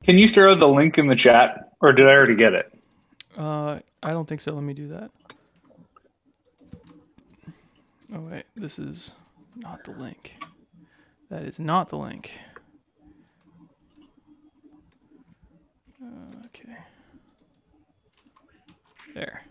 Can you throw the link in the chat, or did I already get it? I don't think so. Let me do that. Oh wait, this is not the link. That is not the link. Okay. There.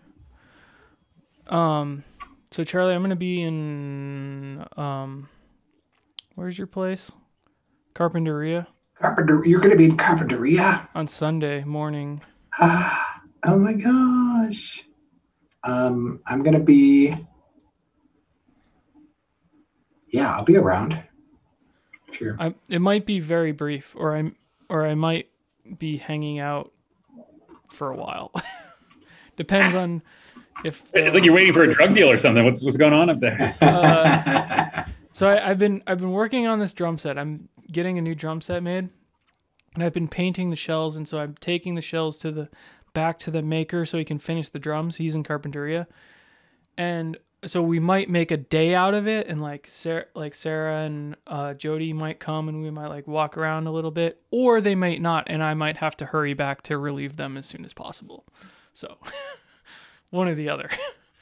So Charlie, I'm gonna be in where's your place? Carpinteria Carpenter, you're going to be in Carpinteria? on Sunday morning. Oh my gosh. I'm going to be. Yeah, I'll be around. Sure. It might be very brief, or I might be hanging out for a while. Depends on if it's like you're waiting for a drug deal or something. What's going on up there? So I've been working on this drum set. I'm getting a new drum set made, and I've been painting the shells, and so I'm taking the shells back to the maker so he can finish the drums. He's in Carpinteria, and so we might make a day out of it, and like Sarah and Jody might come, and we might like walk around a little bit, or they might not, and I might have to hurry back to relieve them as soon as possible. So one or the other.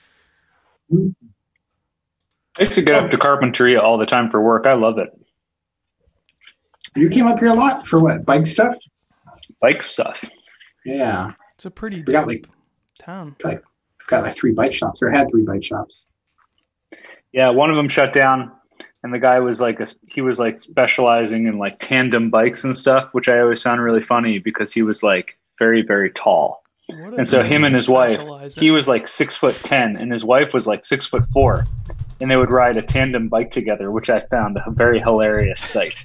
I used to get up to Carpinteria all the time for work. I love it. You came up here a lot for what? Bike stuff? Bike stuff. Yeah. It's a pretty We got like town. We've got like 3 bike shops, or had 3 bike shops. Yeah, one of them shut down, and the guy was he was specializing in like tandem bikes and stuff, which I always found really funny because he was like very, very tall. And so him and his wife, he was like 6'10", and his wife was like 6'4", and they would ride a tandem bike together, which I found a very hilarious sight.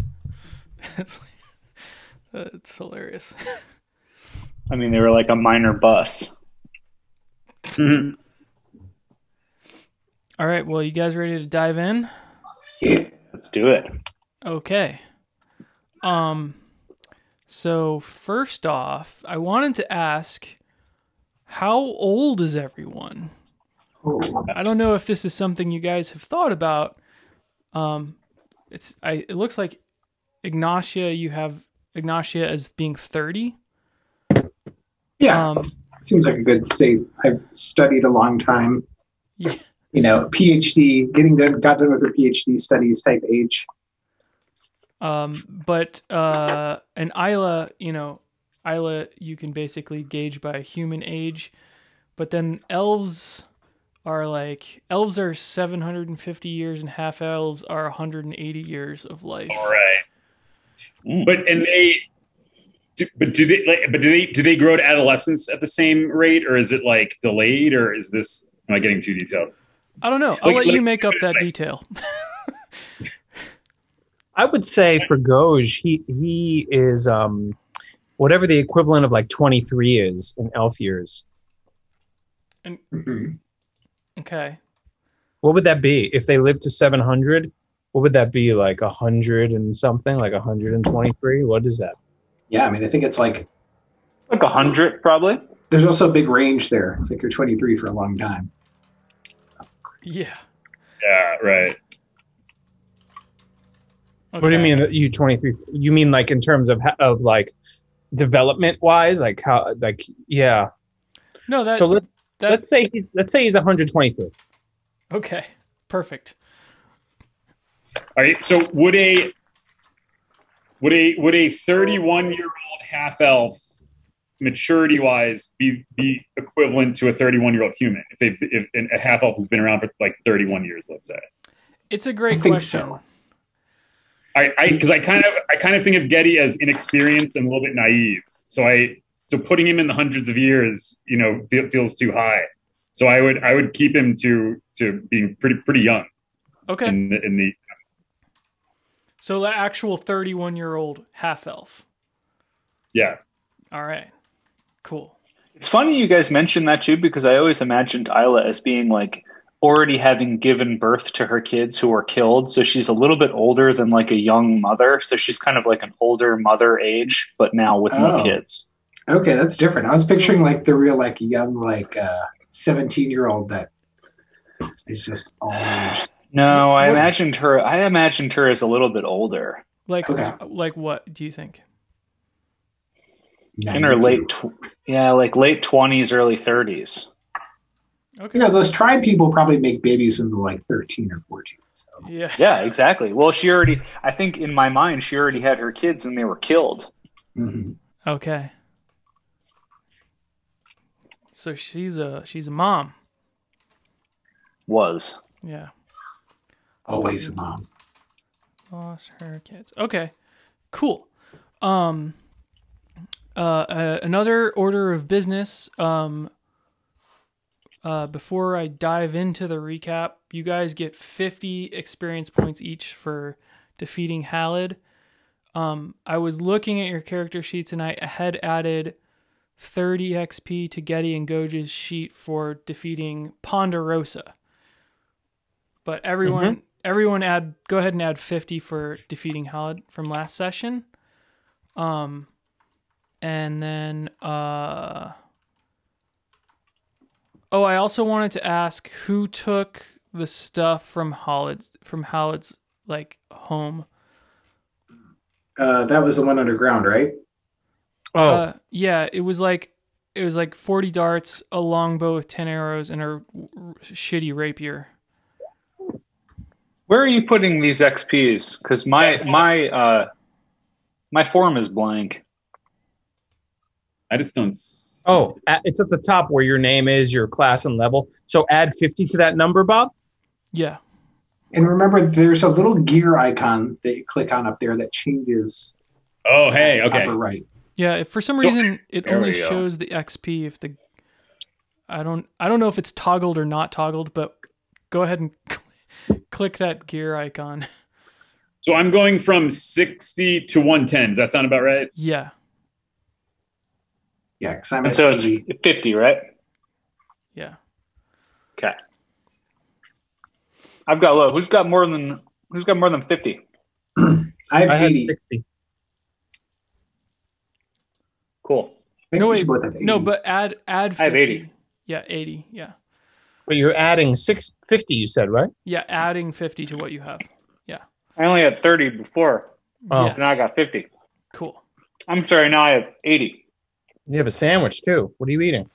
It's hilarious. I mean, they were like a minor bus. Mm-hmm. All right, well, you guys ready to dive in? Yeah, let's do it. Okay. So first off, I wanted to ask, how old is everyone? I don't know if this is something you guys have thought about. It looks like Ignatia, you have Ignatia as being 30. Yeah, seems like a good say. I've studied a long time. Yeah. You know, PhD, got done with her PhD studies type age. But and Isla, you can basically gauge by human age, but then elves are 750 years, and half elves are 180 years of life. All right. But do they grow to adolescence at the same rate, or is it like delayed, or is this, am I getting too detailed? I don't know. I'll let you make up that detail. I would say for Goj, he is whatever the equivalent of like 23 is in elf years. And, okay. What would that be if they lived to 700? What would that be, like 100 and something, like 123? What is that? Yeah, I mean, I think it's like 100 probably. There's also a big range there. It's like you're 23 for a long time. Yeah. Yeah, right. Okay. What do you mean you 23? You mean like in terms of like development wise, like how, like, yeah. No, that. So let's say he's 123. Okay, perfect. All right. So would a 31-year-old half elf maturity wise be equivalent to a 31-year-old human if a half elf has been around for like 31 years, let's say? It's a great question. So. Because I kind of think of Getty as inexperienced and a little bit naive. So putting him in the hundreds of years, feels too high. So I would keep him to being pretty young. Okay. In the So the actual 31-year-old half elf. Yeah. All right. Cool. It's funny you guys mentioned that too, because I always imagined Isla as being like already having given birth to her kids who were killed. So she's a little bit older than like a young mother. So she's kind of like an older mother age, but now with no kids. Okay, that's different. I was picturing like the real like young 17-year-old that is just all age. No, I imagined her as a little bit older. Like what do you think? In her like late 20s, early 30s. Okay. Those tribe people probably make babies when they're like 13 or 14. So. Yeah. Yeah, exactly. Well, I think in my mind, she already had her kids and they were killed. Mm-hmm. Okay. So she's a mom. Was. Yeah. Always a mom. Lost her kids. Okay. Cool. Another order of business. Before I dive into the recap, you guys get 50 experience points each for defeating Halid. I was looking at your character sheets and I had added 30 XP to Getty and Goj's sheet for defeating Ponderosa. But everyone go ahead and add 50 for defeating Halid from last session. And then I also wanted to ask who took the stuff from Halid's like home. That was the one underground, right? Oh, Yeah, it was like 40 darts, a longbow with 10 arrows, and a shitty rapier. Where are you putting these XPs? Because my form is blank. I just don't. it's at the top where your name is, your class and level. So add 50 to that number, Bob. Yeah. And remember, there's a little gear icon that you click on up there that changes. Oh, hey, okay. Upper right. Yeah, if for some So- reason it There only we go. shows the XP if the I don't know if it's toggled or not toggled, but go ahead and click that gear icon. So I'm going from 60 to 110. Does that sound about right? Yeah. Yeah, because I'm And at so it's 80. 50, right? Yeah. Okay. I've got low. Who's got more than 50? I have I had 80. 60. Cool. I think No, we wait. should both have 80. No, but add 50. I have 80. Yeah, 80. Yeah. But you're adding 650, you said, right? Yeah, adding 50 to what you have. I only had 30 before, Oh. Yes. so now I got 50. Cool. I'm sorry, now I have 80. You have a sandwich, too. What are you eating?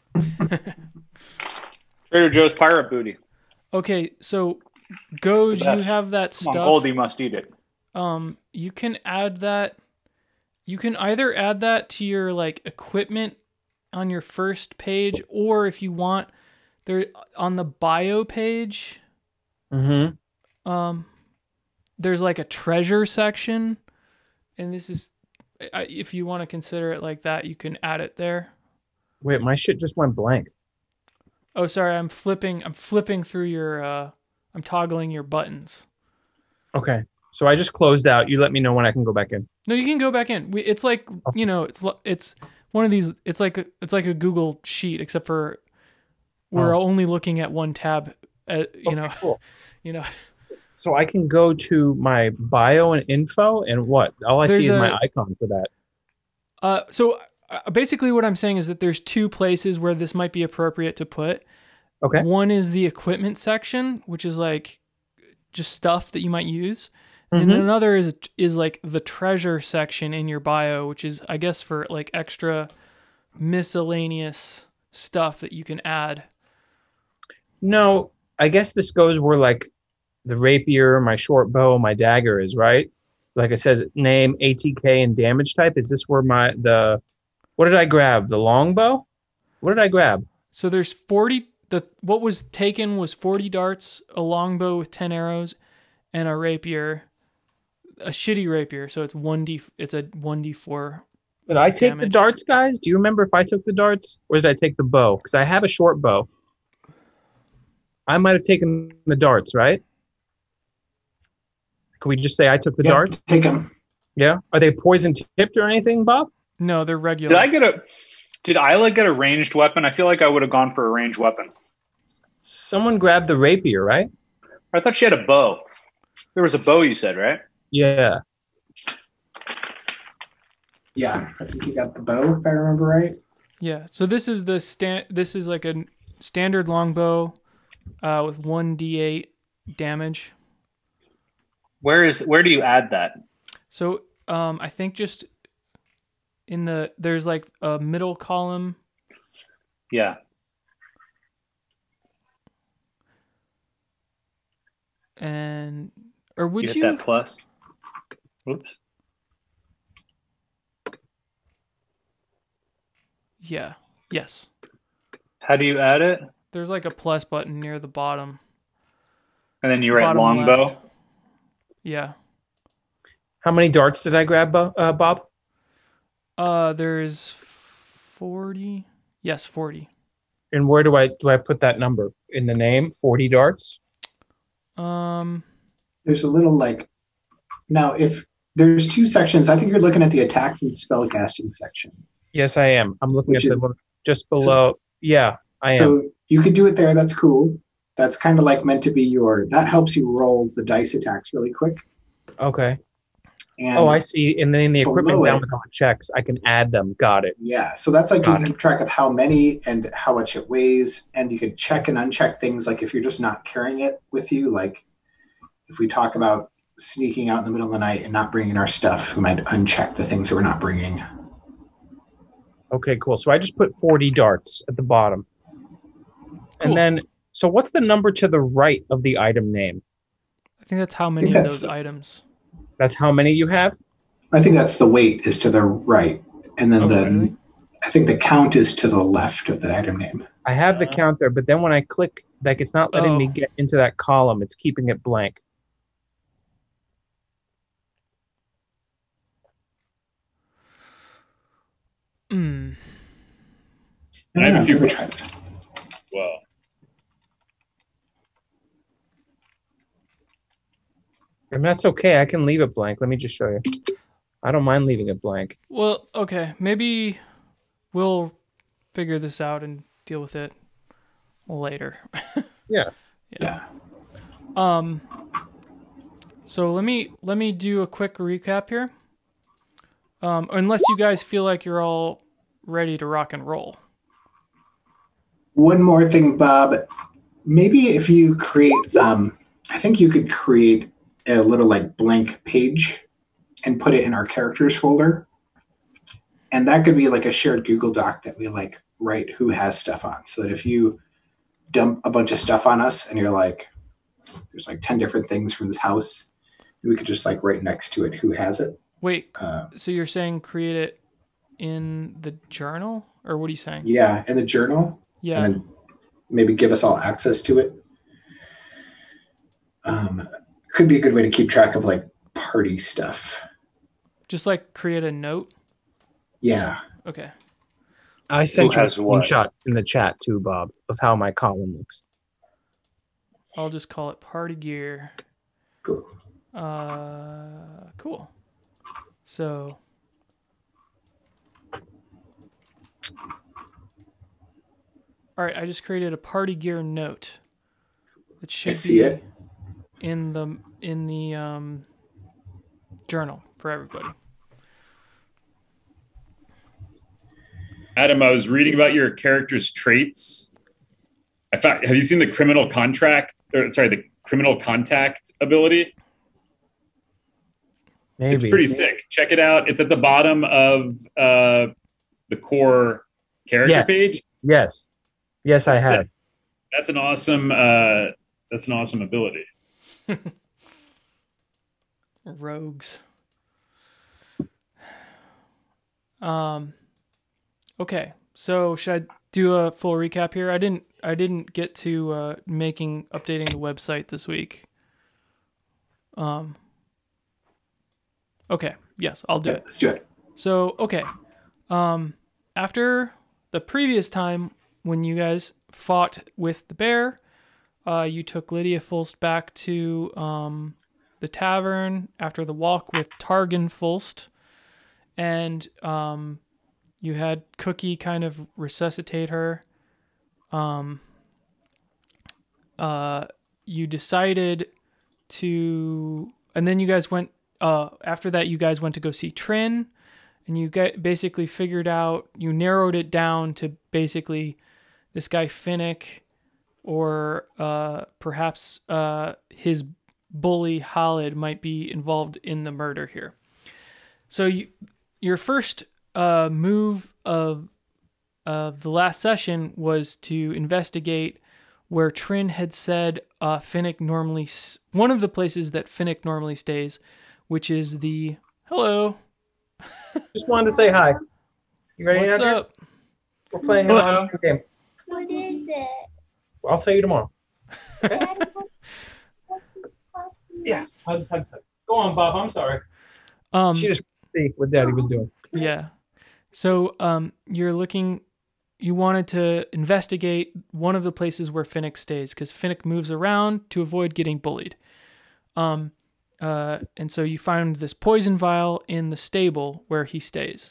Trader Joe's pirate booty. Okay, so Goj, The you best. have that Come on, stuff. Goldie must eat it. You can add that. You can either add that to your like equipment on your first page, or if you want, there on the bio page, Mm-hmm. there's like a treasure section, and this is if you want to consider it like that, you can add it there. Wait, my shit just went blank. Oh, sorry, I'm flipping through your I'm toggling your buttons. Okay. So I just closed out. You let me know when I can go back in. No, you can go back in. It's like, it's one of these, it's like a Google sheet, except for we're only looking at one tab, Cool. you know. So I can go to my bio and info, and what? All I see is There's my icon for that. So basically what I'm saying is that there's two places where this might be appropriate to put. Okay. One is the equipment section, which is like just stuff that you might use. And Mhm. another is like the treasure section in your bio, which is, I guess, for like extra miscellaneous stuff that you can add. No, I guess this goes where like the rapier, my short bow, my dagger is, right? Like it says name, ATK, and damage type. Is this where what did I grab? The longbow? What did I grab? So there's 40. What was taken was 40 darts, a longbow with 10 arrows, and a rapier, a shitty rapier. So it's a 1d4. Did I take the Damage. darts, guys? Do you remember if I took the darts or did I take the bow? Because I have a short bow. I might have taken the darts, right? Can we just say I took the Yeah, darts? take them. Yeah. Are they poison tipped or anything, Bob? No, they're regular. Did Isla get a ranged weapon? I feel like I would have gone for a ranged weapon. Someone grabbed the rapier, right? I thought she had a bow. There was a bow, you said, right? Yeah. Yeah, I think you got the bow, if I remember right. Yeah. So this is this is like a standard longbow with 1d8 damage. Where do you add that? So I think just there's like a middle column. Yeah. Or would You hit you? that plus. Whoops. Yeah. Yes. How do you add it? There's like a plus button near the bottom. And then you write Bottom longbow. left. Yeah. How many darts did I grab, Bob? There's 40. Yes, 40. And where do I put that number? In the name? 40 darts? There's a little like now if there's two sections. I think you're looking at the attacks and spellcasting section. Yes, I am. I'm looking Which at is- the one just below. Yeah, I am. So you could do it there. That's cool. That's kind of like meant to be that helps you roll the dice attacks really quick. Okay. And Oh, I see. And then in the equipment below down it- with all the checks, I can add them. Got it. yeah, so that's like you Got can keep track of how many and how much it weighs, and you could check and uncheck things like if you're just not carrying it with you, like if we talk about sneaking out in the middle of the night and not bringing our stuff, we might uncheck the things that we're not bringing. Okay, cool. So I just put 40 darts at the bottom. Cool. And then, so what's the number to the right of the item name? I think that's how many of that's those the- items. That's how many you have? I think that's the weight is to the right, and then Really? I think the count is to the left of the item name. I have the count there, but then when I click, like it's not letting me Oh. get into that column. It's keeping it blank. Hmm. I have a few Never questions. tried it. Well, And that's okay. I can leave it blank. Let me just show you. I don't mind leaving it blank. Well, okay. Maybe we'll figure this out and deal with it later. Yeah. Yeah. So let me do a quick recap here. Unless you guys feel like you're all ready to rock and roll. One more thing, Bob. Maybe if you create, I think you could create a little like blank page and put it in our characters folder. And that could be like a shared Google Doc that we like write who has stuff on. So that if you dump a bunch of stuff on us and you're like, there's like 10 different things from this house, we could just like write next to it who has it. Wait, so you're saying create it in the journal? Or what are you saying? Yeah, in the journal. Yeah. And then maybe give us all access to it. Could be a good way to keep track of like party stuff. Just like create a note? Yeah. Okay. I sent you a has what? screenshot in the chat too, Bob, of how my column looks. I'll just call it party gear. Cool. Cool. So all right, I just created a party gear note. It should see be it. in the journal for everybody. Adam, I was reading about your character's traits. Have you seen the criminal contact ability? Maybe. It's pretty sick. Check it out. It's at the bottom of the core character Yes. page. Yes. Yes, I That's have. sick. That's an awesome ability. Rogues. Okay, so should I do a full recap here? I didn't get to updating the website this week. Okay, yes, I'll do it. Let's do it. So, okay. After the previous time when you guys fought with the bear, you took Lydia Fulst back to the tavern after the walk with Targan Fulst, and you had Cookie kind of resuscitate her. You decided to, and then you guys went. After that, you guys went to go see Trin, and you basically figured out. You narrowed it down to basically this guy Finnick, or perhaps his bully Halid might be involved in the murder here. So your first move of the last session was to investigate where Trin had said Finnick normally... one of the places that Finnick normally stays, which is the... Hello. Just wanted to say hi. You ready? What's Andrew? up? We're playing an online game. What is it? I'll tell you tomorrow. Okay? Yeah. Hugs. Go on, Bob. I'm sorry. She just see what Daddy was doing. Yeah. So you're looking... You wanted to investigate one of the places where Finnick stays, because Finnick moves around to avoid getting bullied. And so you found this poison vial in the stable where he stays.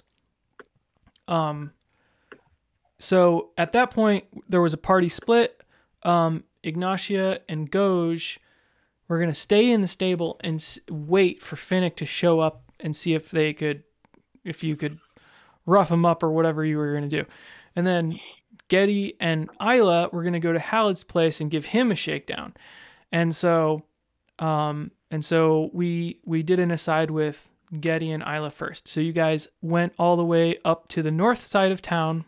So at that point, there was a party split. Ignatia and Goj were going to stay in the stable and wait for Finnick to show up and see if you could rough him up or whatever you were going to do. And then Getty and Isla were going to go to Halled's place and give him a shakedown. And so we did an aside with Getty and Isla first. So you guys went all the way up to the north side of town,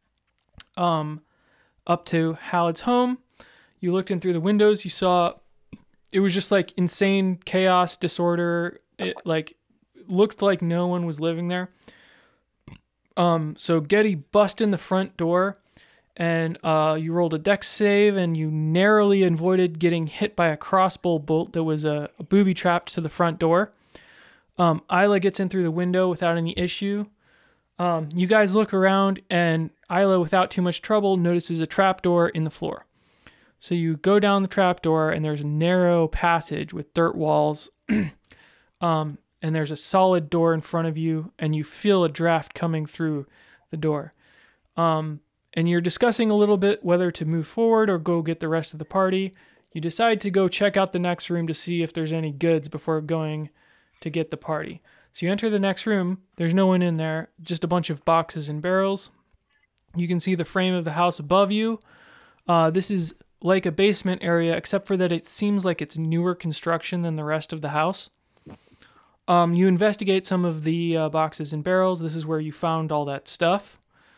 up to Halled's home. You looked in through the windows. You saw it was just like insane chaos, disorder. It looked like no one was living there. So Getty bust in the front door, and you rolled a dex save, and you narrowly avoided getting hit by a crossbow bolt that was a booby trapped to the front door. Isla gets in through the window without any issue. You guys look around, and Isla, without too much trouble, notices a trapdoor in the floor. So you go down the trapdoor, and there's a narrow passage with dirt walls. And there's a solid door in front of you, and you feel a draft coming through the door. And you're discussing a little bit whether to move forward or go get the rest of the party. You decide to go check out the next room to see if there's any goods before going to get the party. So you enter the next room. There's no one in there, just a bunch of boxes and barrels. You can see the frame of the house above you. This is like a basement area, except for that it seems like it's newer construction than the rest of the house. You investigate some of the boxes and barrels. This is where you found all that stuff.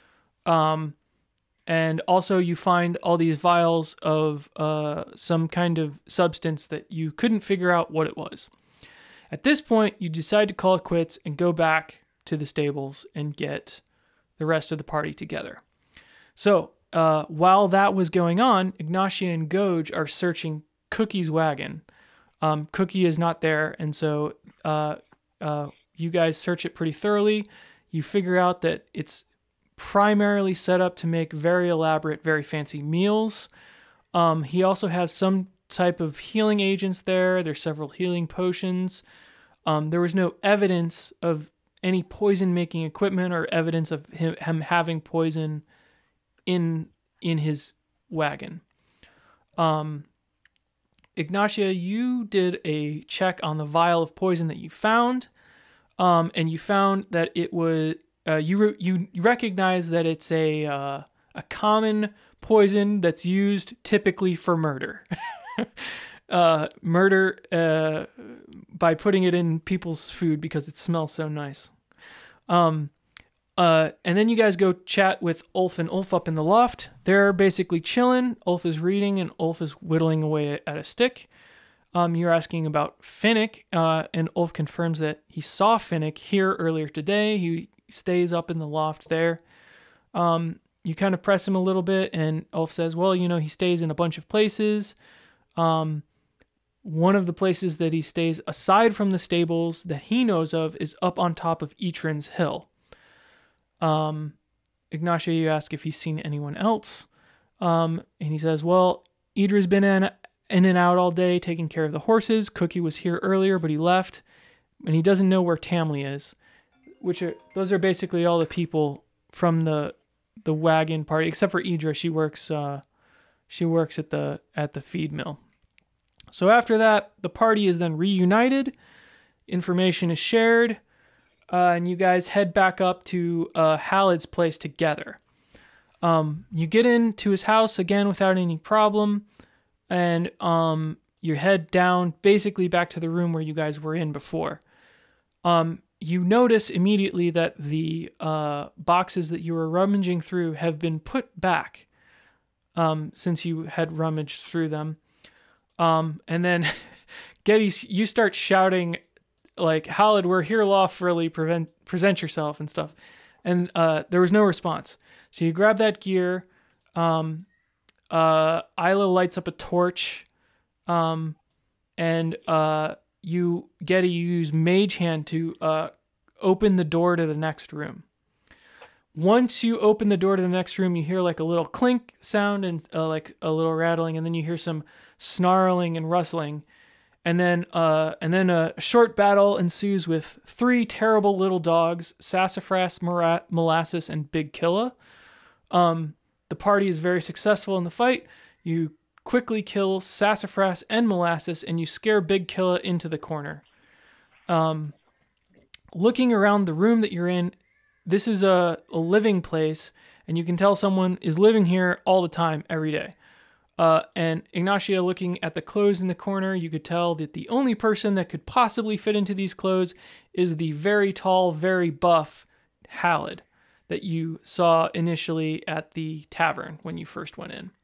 And also you find all these vials of some kind of substance that you couldn't figure out what it was. At this point, you decide to call it quits and go back to the stables and get the rest of the party together. So while that was going on, Ignatia and Goj are searching Cookie's wagon. Cookie is not there, and so you guys search it pretty thoroughly. You figure out that it's primarily set up to make very elaborate, very fancy meals. He also has some type of healing agents there. There's several healing potions. There was no evidence of any poison-making equipment or evidence of him having poison in his wagon. Ignatia, you did a check on the vial of poison that you found, and you found that it was you recognize that it's a common poison that's used typically for murder. Murder by putting it in people's food because it smells so nice. And then you guys go chat with Ulf and Ulf up in the loft. They're basically chilling. Ulf is reading and Ulf is whittling away at a stick. You're asking about Finnick, and Ulf confirms that he saw Finnick here earlier today. He stays up in the loft there. You kind of press him a little bit, and Ulf says, well, he stays in a bunch of places. One of the places that he stays, aside from the stables that he knows of, is up on top of Etrin's Hill. Ignatia, you ask if he's seen anyone else. And he says, well, Idra's been in and out all day taking care of the horses. Cookie was here earlier, but he left. And he doesn't know where Tamley is. Those are basically all the people from the wagon party, except for Idra. She works at the feed mill. So after that, the party is then reunited. Information is shared. And you guys head back up to Halled's place together. You get into his house again without any problem. And you head down basically back to the room where you guys were in before. you notice immediately that the boxes that you were rummaging through have been put back since you had rummaged through them. And then Getty, you start shouting like, Halid, we're here lawfully, present yourself and stuff. And there was no response. So you grab that gear. Isla lights up a torch. And you use Mage Hand to open the door to the next room. Once you open the door to the next room, you hear like a little clink sound and like a little rattling, and then you hear some snarling and rustling, and then a short battle ensues with 3 terrible little dogs: Sassafras, Molasses, and Big Killa. The party is very successful in the fight. You quickly kill Sassafras and Molasses, and you scare Big Killa into the corner. Looking around the room that you're in, this is a living place, and you can tell someone is living here all the time, every day. And Ignatia, looking at the clothes in the corner, you could tell that the only person that could possibly fit into these clothes is the very tall, very buff Halid that you saw initially at the tavern when you first went in.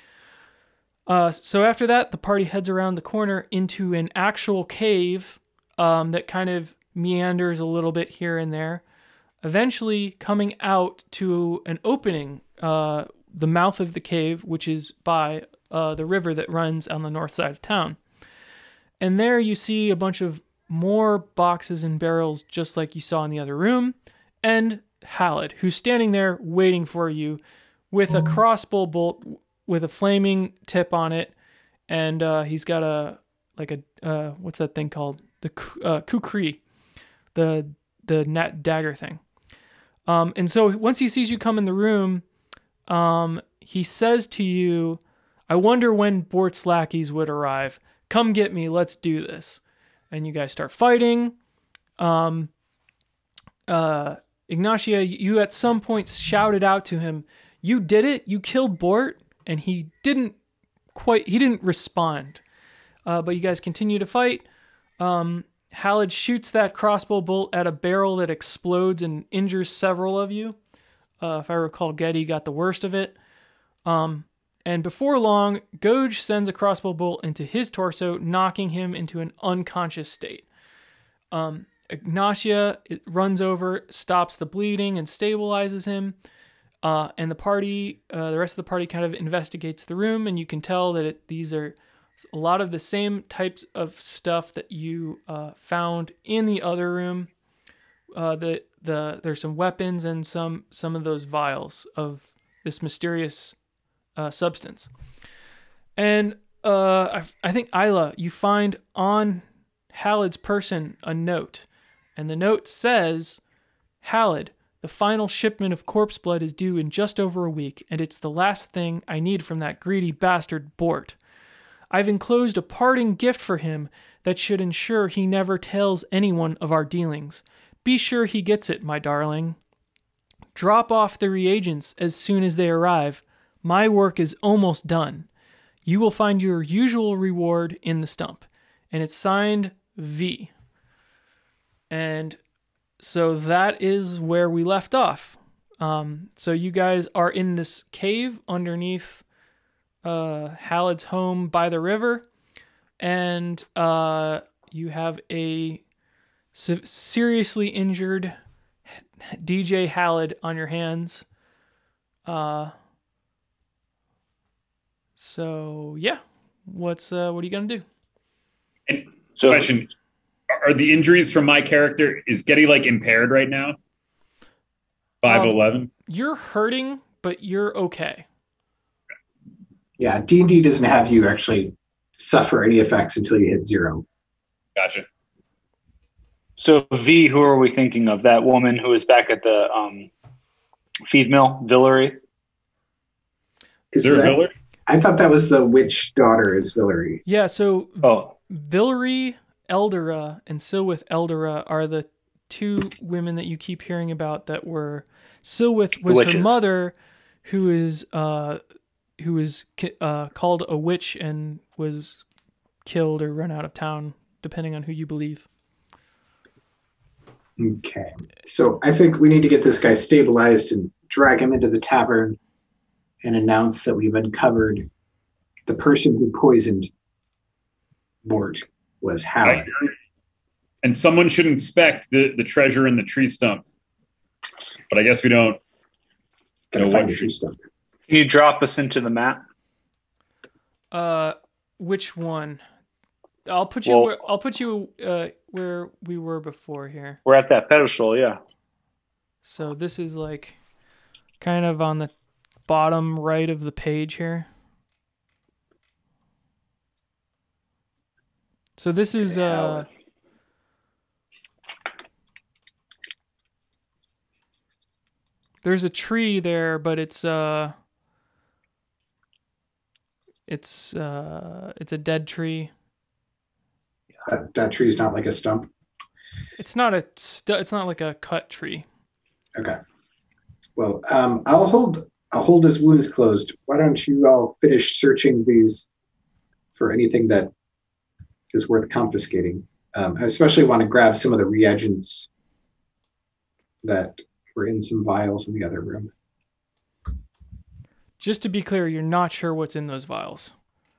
So after that, the party heads around the corner into an actual cave that kind of meanders a little bit here and there, eventually coming out to an opening, the mouth of the cave, which is by the river that runs on the north side of town. And there you see a bunch of more boxes and barrels just like you saw in the other room, and Halid, who's standing there waiting for you with a crossbow bolt with a flaming tip on it, and he's got a what's that thing called? The kukri, the net dagger thing. And so once he sees you come in the room, he says to you, "I wonder when Bort's lackeys would arrive. Come get me. Let's do this." And you guys start fighting. Ignatia, you at some point shouted out to him, "You did it. You killed Bort." And he didn't respond. But you guys continue to fight. Halid shoots that crossbow bolt at a barrel that explodes and injures several of you. If I recall, Getty got the worst of it. And before long, Goj sends a crossbow bolt into his torso, knocking him into an unconscious state. Ignatia runs over, stops the bleeding, and stabilizes him. And the rest of the party kind of investigates the room, and you can tell that these are a lot of the same types of stuff that you found in the other room. There's some weapons and some of those vials of this mysterious substance. And I think, Isla, you find on Halid's person a note, and the note says, "Halid, the final shipment of corpse blood is due in just over a week, and it's the last thing I need from that greedy bastard Bort. I've enclosed a parting gift for him that should ensure he never tells anyone of our dealings. Be sure he gets it, my darling. Drop off the reagents as soon as they arrive. My work is almost done. You will find your usual reward in the stump." And it's signed V. And so that is where we left off. So you guys are in this cave underneath Halid's home by the river, and you have a seriously injured DJ Halid on your hands. So yeah, what are you gonna do? And question: are the injuries from my character, is Getty like impaired right now? 5'11"? You're hurting, but you're okay. Yeah, D&D doesn't have you actually suffer any effects until you hit 0. Gotcha. So V, who are we thinking of? That woman who was back at the feed mill, Villery? Is there a Villery? I thought that was the witch daughter is Villery. Yeah, so Villery, Eldera, and Silwith Eldera are the 2 women that you keep hearing about that were... Silwith was her mother, who is called a witch and was killed or run out of town, depending on who you believe. Okay. So I think we need to get this guy stabilized and drag him into the tavern and announce that we've uncovered the person who poisoned Bort was I Howard. agree. And someone should inspect the treasure in the tree stump. But I guess we don't. Gotta No, find what the tree stump. Can you drop us into the map? Which one? I'll put you. Well- I'll put you where we were before here. We're at that pedestal, yeah. So this is like kind of on the bottom right of the page here. So this is there's a tree there, but it's a dead tree. That tree's not like a stump. It's not it's not like a cut tree. Okay. Well, I'll hold his wounds closed. Why don't you all finish searching these for anything that is worth confiscating? I especially want to grab some of the reagents that were in some vials in the other room. Just to be clear, you're not sure what's in those vials.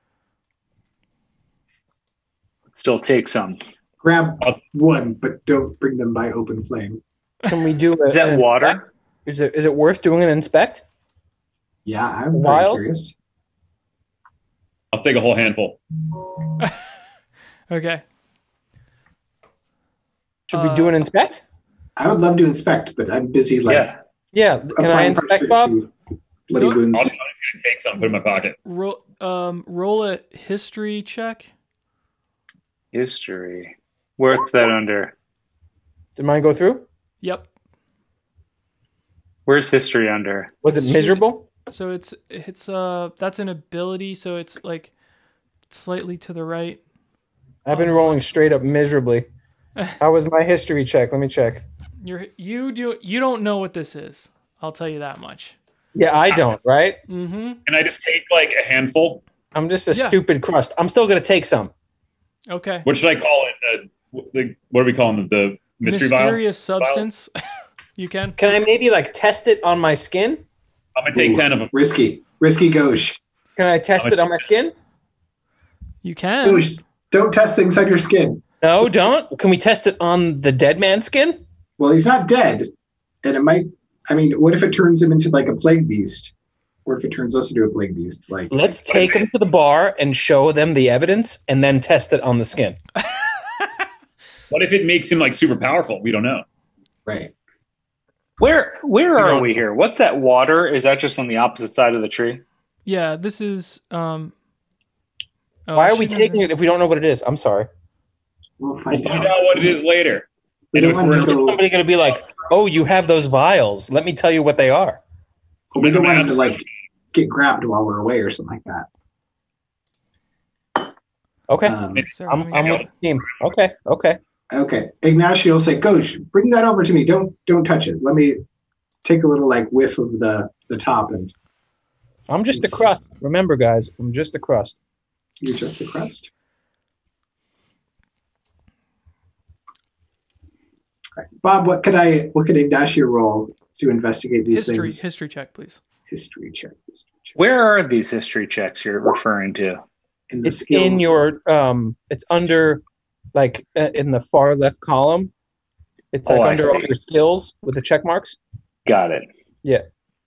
Still take some. Grab one, but don't bring them by open flame. Can we do Is that water? Is it worth doing an inspect? Yeah, I'm very Vials? curious. I'll take a whole handful. Okay. Should we do an inspect? I would love to inspect, but I'm busy Yeah. Yeah. Can I applying inspect, pressure Bob? to bloody No. wounds. I'm just going to take some, put it in my pocket. Roll a history check. History. What's that under? Did mine go through? Yep. Where's history under? Was it miserable? So it's that's an ability, so it's like slightly to the right. I've been rolling straight up miserably. How was my history check? Let me check. You don't know what this is. I'll tell you that much. Yeah, I don't, right? Mm-hmm. Can I just take like a handful? I'm just a Yeah. stupid crust. I'm still going to take some. Okay. What should I call it? What are we calling them? The mystery vial? Mysterious substance. You can. Can I maybe like test it on my skin? I'm going to take 10 of them. Risky gauche. Can I test it on my skin? You can. Gauche, don't test things on your skin. No, don't. Can we test it on the dead man's skin? Well, he's not dead, and it might. I mean, what if it turns him into like a plague beast? Or if it turns us into a plague beast? Like, Let's take him to the bar and show them the evidence and then test it on the skin. What if it makes him like super powerful? We don't know. right? Where are don't- we here? What's that water? Is that just on the opposite side of the tree? Yeah, this is Why are we taking it if we don't know what it is? I'm sorry. We'll We'll find find out. out what it is later. We And don't if want we're to in go. Somebody going to be like, "Oh, you have those vials. Let me tell you what they are." We don't want him to like get grabbed while we're away or something like that. Okay. I'm with the team. Okay. Okay. Ignacio will say, "Gauche, bring that over to me. Don't touch it. Let me take a little like whiff of the top, and I'm just a crust. Remember, guys, I'm just a crust. you're just a crust." All right. Bob, what could Ignacio roll to investigate these things? history check, please. History check. Where are these history checks you're referring to? In the It's skills. in your it's under like in the far left column. It's like Oh, I under all see. your skills with the check marks. Got it. Yeah.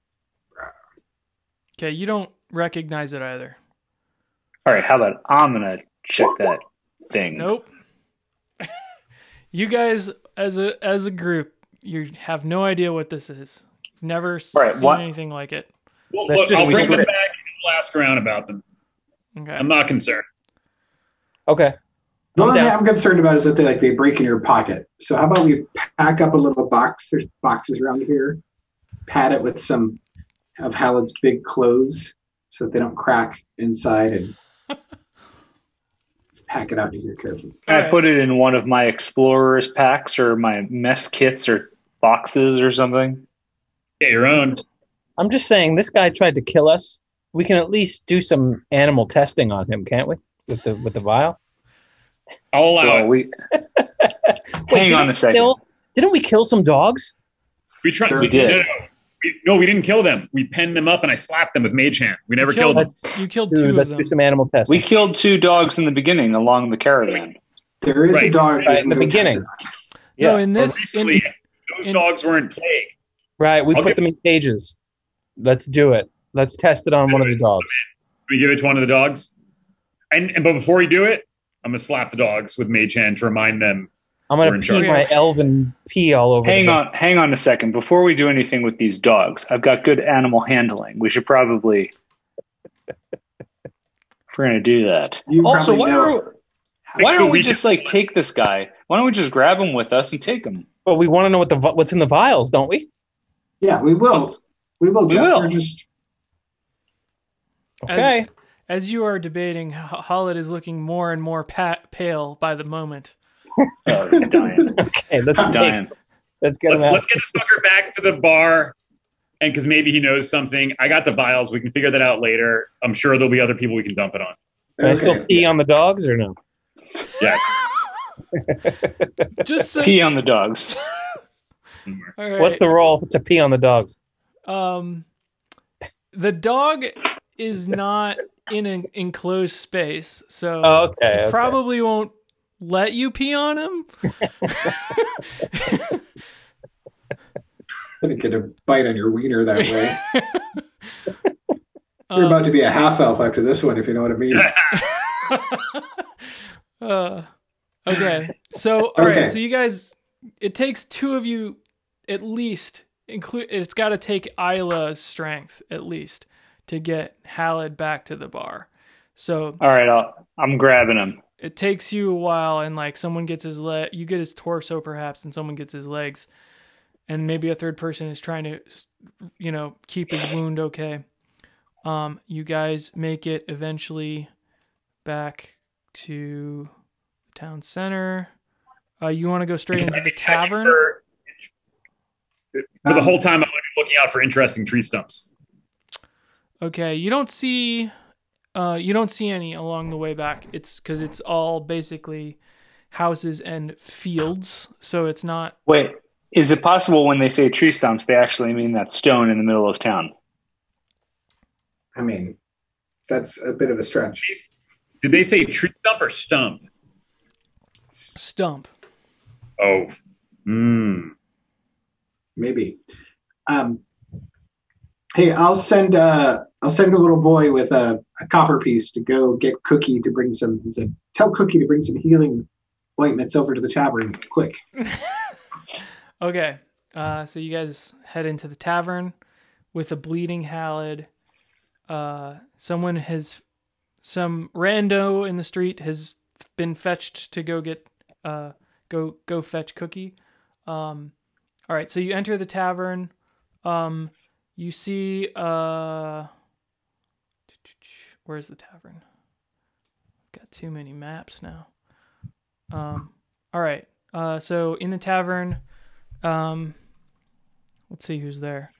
Okay, you don't recognize it either. All right, how about I'm going to check that thing. Nope. You guys, as a group, you have no idea what this is. Never Right, seen what- anything like it. Well, Let's look, just I'll bring read them it. back and we'll ask around about them. Okay. I'm not concerned. Okay. The only I'm thing down. I'm concerned about is that they break in your pocket. So how about we pack up a little box? There's boxes around here. Pad it with some of Halled's big clothes so that they don't crack inside, and let's pack it out to your cousin. Can I Alright. put it in one of my explorers packs or my mess kits or boxes or something? Get your own. I'm just saying this guy tried to kill us. We can at least do some animal testing on him, can't we? With the vial. I'll allow Well, it. we Wait, hang on a second. Didn't we kill some dogs? We tried. Sure we did. No, we didn't kill them. We penned them up and I slapped them with Mage Hand. We never killed them. You killed Dude, two of let's them. do some animal testing. We killed 2 dogs in the beginning along the caravan. There is a Right. dog Right, you in can the go test beginning. it on. No, Yeah. in But this, recently, those dogs weren't plague. Right, we Okay. put them in cages. Let's do it. Let's test it on one of the dogs. We give it to one of the dogs. But before you do it, I'm gonna slap the dogs with Mage Hand to remind them. I'm We're gonna in pee charge. my elven pee all over. Hang the dog. hang on a second. Before we do anything with these dogs, I've got good animal handling. We should probably, if we're going to do that. You Also, probably know. why don't we We just can- like take this guy? Why don't we just grab him with us and take him? But we want to know what's in the vials, don't we? Yeah, we will. We will, We Jeff. will. We're just Okay. as you are debating, Hollid is looking more and more pale by the moment. Oh, he's dying. Okay, He's dying. let's get him out. Let's get the sucker back to the bar, and because maybe he knows something. I got the vials. We can figure that out later. I'm sure there'll be other people we can dump it on. Can I still pee on the dogs or no? Yes. Just so, Pee on the dogs. all right. What's the role to pee on the dogs? The dog is not in an enclosed space, so Okay. probably won't let you pee on him. gonna get a bite on your wiener that way. You're Um, about to be a half elf after this one, if you know what I mean. Okay. So, all right. Okay. So you guys, it takes 2 of you at least. It's got to take Isla's strength at least to get Halid back to the bar. So All right, I'm grabbing him. it takes you a while, and like someone gets his leg, you get his torso perhaps, and someone gets his legs, and maybe a third person is trying to, keep his wound okay. You guys make it eventually back to the town center. You want to go straight into the tavern? For the whole time, I'm going to be looking out for interesting tree stumps. Okay, you don't see any along the way back. It's because it's all basically houses and fields, so it's not. Wait, is it possible when they say tree stumps, they actually mean that stone in the middle of town? I mean, that's a bit of a stretch. Did they say tree stump or stump? Stump. Oh. Maybe. Hey, I'll send a little boy with a copper piece to go get Cookie to bring some. He said, "Tell Cookie to bring some healing ointments over to the tavern, quick." Okay, so you guys head into the tavern with a bleeding Halid. Some rando in the street has been fetched to go get go fetch Cookie. All right, so you enter the tavern. You see where's the tavern? Got too many maps now. All right. So in the tavern, let's see who's there.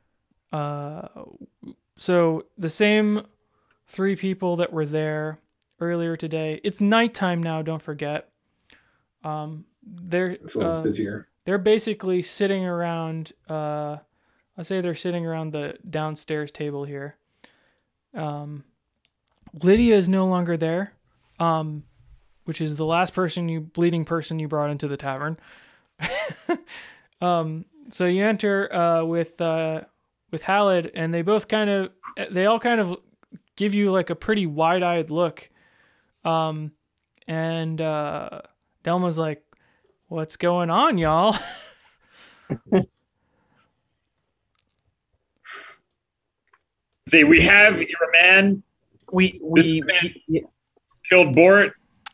So the same 3 people that were there earlier today. It's nighttime now, don't forget. They're It's a little busier. they're basically sitting around I say they're sitting around the downstairs table here. Lydia is no longer there, which is the last bleeding person you brought into the tavern. So you enter with Halid, and they all kind of give you like a pretty wide-eyed look. And Delma's like, "What's going on, y'all?" Say, we have your man. We Killed Bort.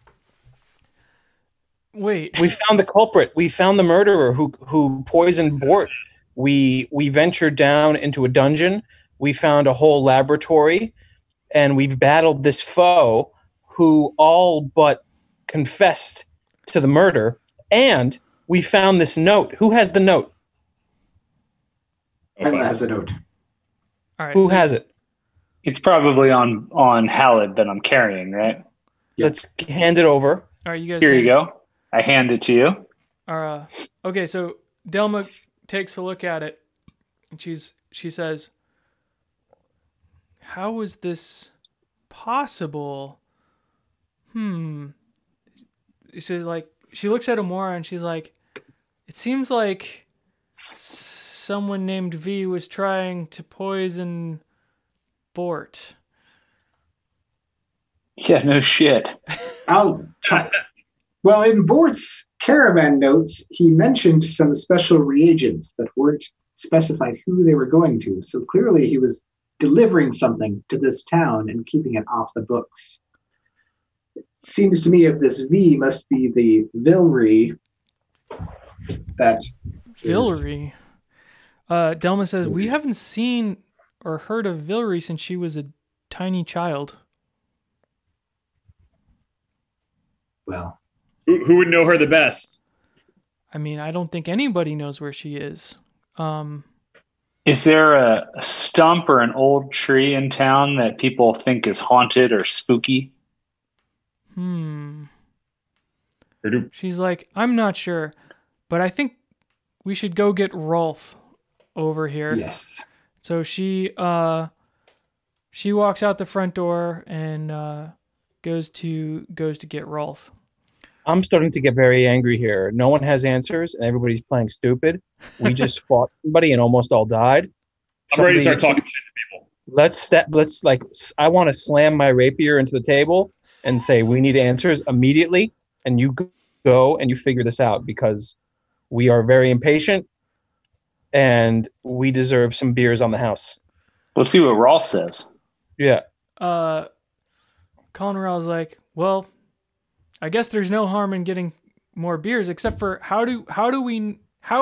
Wait. We found the culprit. We found the murderer who poisoned Bort. We ventured down into a dungeon. We found a whole laboratory, and we've battled this foe who all but confessed to the murder. And we found this note. Who has the note? Isla has a note. All right. Who has it? It's probably on Halid that I'm carrying, right? Yep. Let's hand it over. All right, you guys. Here you go. I hand it to you. All Okay, so Delma takes a look at it, and she says, "How is this possible?" She looks at Amora and she's like, "It seems like someone named V was trying to poison Bort." Yeah, no shit. I'll try. Well, in Bort's caravan notes, he mentioned some special reagents that weren't specified who they were going to. So clearly he was delivering something to this town and keeping it off the books. It seems to me if this V must be the Vilry that Vilry. Delma says, "We haven't seen or heard of Vilry since she was a tiny child." Well, Who would know her the best? I mean, I don't think anybody knows where she is. Is there a stump or an old tree in town that people think is haunted or spooky? She's like, "I'm not sure, but I think we should go get Rolf over here." yes. So she walks out the front door and goes to get Rolf. I'm starting to get very angry here. No one has answers, and everybody's playing stupid. We just fought somebody and almost all died. I'm ready to start talking shit to people. I want to slam my rapier into the table and say, we need answers immediately, and you go and you figure this out because we are very impatient and we deserve some beers on the house. Let's see what Rolf says. Yeah. Conrad's like, "Well, I guess there's no harm in getting more beers, except for how do we know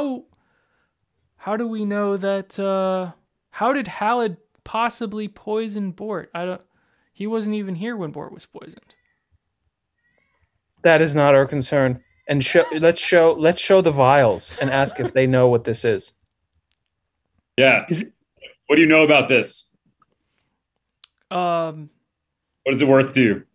that how did Halid possibly poison Bort? He wasn't even here when Bort was poisoned." That is not our concern. And let's show the vials and ask if they know what this is. Yeah. What do you know about this? What What is it worth to you?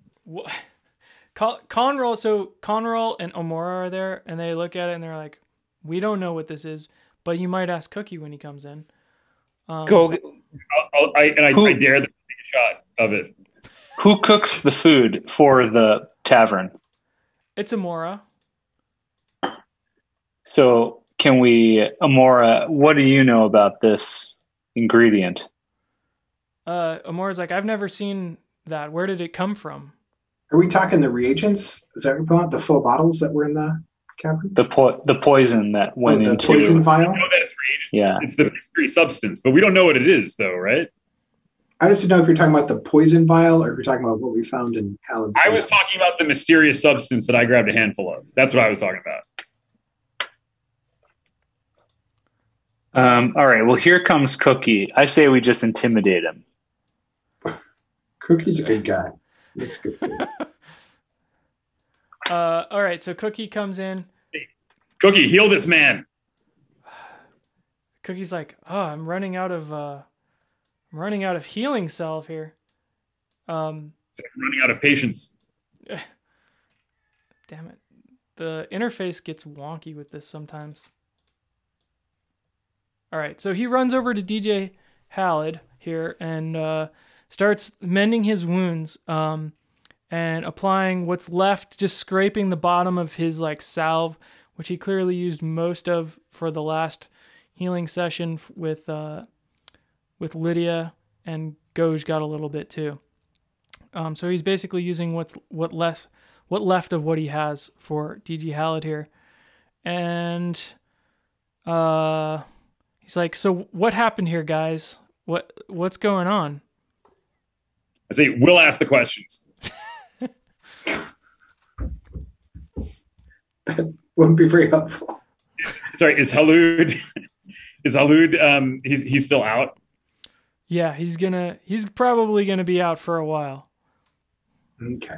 Conroll and Amora are there, and they look at it and they're like, "We don't know what this is, but you might ask Cookie when he comes in." I dare them to take a shot of it. Who cooks the food for the tavern? It's Amora. So can we, Amora, what do you know about this ingredient? Amora's like, "I've never seen that. Where did it come from?" Are we talking the reagents? Is that what we're talking about? The full bottles that were in the cavern? The poison that went the into poison vial? We know that it's reagents. Yeah. It's the mystery substance, but we don't know what it is, though, right? I just didn't know if you're talking about the poison vial or if you're talking about what we found in Halid's. I was talking about the mysterious substance that I grabbed a handful of. That's what I was talking about. All right. Well, here comes Cookie. I say we just intimidate him. Cookie's a good guy. That's good for you. All right, so Cookie comes in. Cookie, heal this man. Cookie's like, "Oh, I'm running out of healing salve here." It's like running out of patience. Damn it. The interface gets wonky with this sometimes. All right, so he runs over to DJ Halid here and starts mending his wounds and applying what's left, just scraping the bottom of his salve, which he clearly used most of for the last healing session with Lydia, and Goj got a little bit too. So he's basically using what left of what he has for DJ Halid here, and he's like, "So what happened here, guys? What's going on?" I say, we'll ask the questions. That wouldn't be very helpful. Is Halud? He's still out. Yeah, he's probably gonna be out for a while. Okay.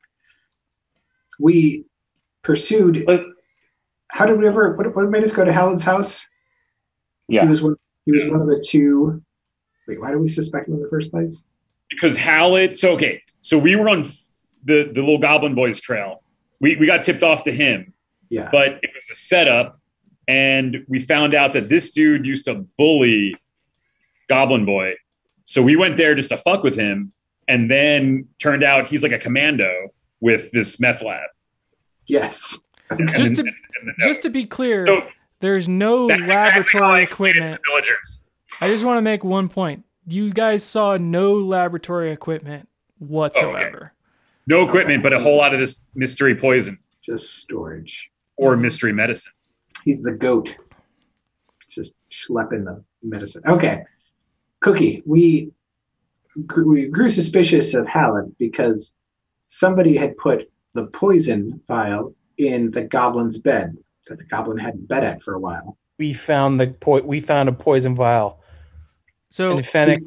We pursued. How did we ever? What made us go to Halid's house? Yeah. He was one of the two. Wait, why did we suspect him in the first place? Because Halid. So we were on the little Goblin Boys trail. We got tipped off to him, Yeah. but it was a setup, and we found out that this dude used to bully Goblin Boy. So we went there just to fuck with him, and then turned out he's like a commando with this meth lab. Yes. Just to be clear, So there's no that's exactly how I laboratory explained it to equipment. the villagers. I just want to make one point. You guys saw no laboratory equipment whatsoever. No equipment, but a whole lot of this mystery poison Just storage. or mystery medicine. He's the goat. Just schlepping the medicine. Okay. Cookie, we grew suspicious of Halid because somebody had put the poison vial in the goblin's bed that the goblin hadn't bed at for a while. We found a poison vial. So And Fennec.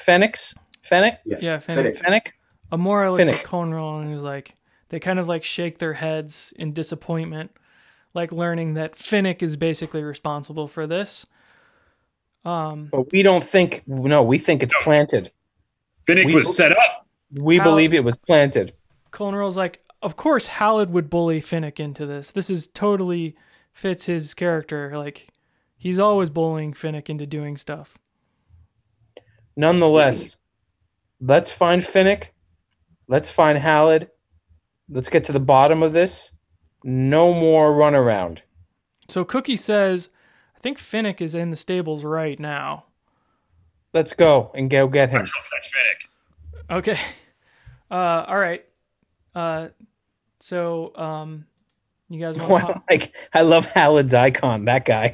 Yeah, Fennec? Amora looks at Finnick. Conroll and is like, they kind of like shake their heads in disappointment, like learning that Finnick is basically responsible for this. But we don't think, no, we think it's planted. Finnick was set up. We How- believe it was planted. Conroll's like, of course Halid would bully Finnick into this. This is totally fits his character. Like, he's always bullying Finnick into doing stuff. Nonetheless, let's find Finnick. Let's find Halid. Let's get to the bottom of this. No more runaround. So Cookie says, I think Finnick is in the stables right now. Let's go and go get him. She'll fetch Finnick. Okay. All right. You guys want to Like, I love Halid's icon. That guy.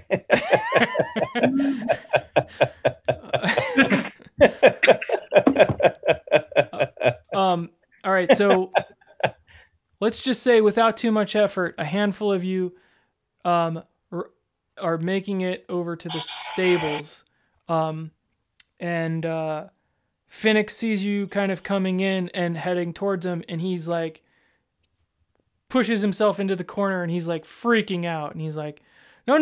all right, so let's just say without too much effort, a handful of you are making it over to the stables. And Finnick sees you kind of coming in and heading towards him, and he's like, pushes himself into the corner, and he's like freaking out, and he's like, no.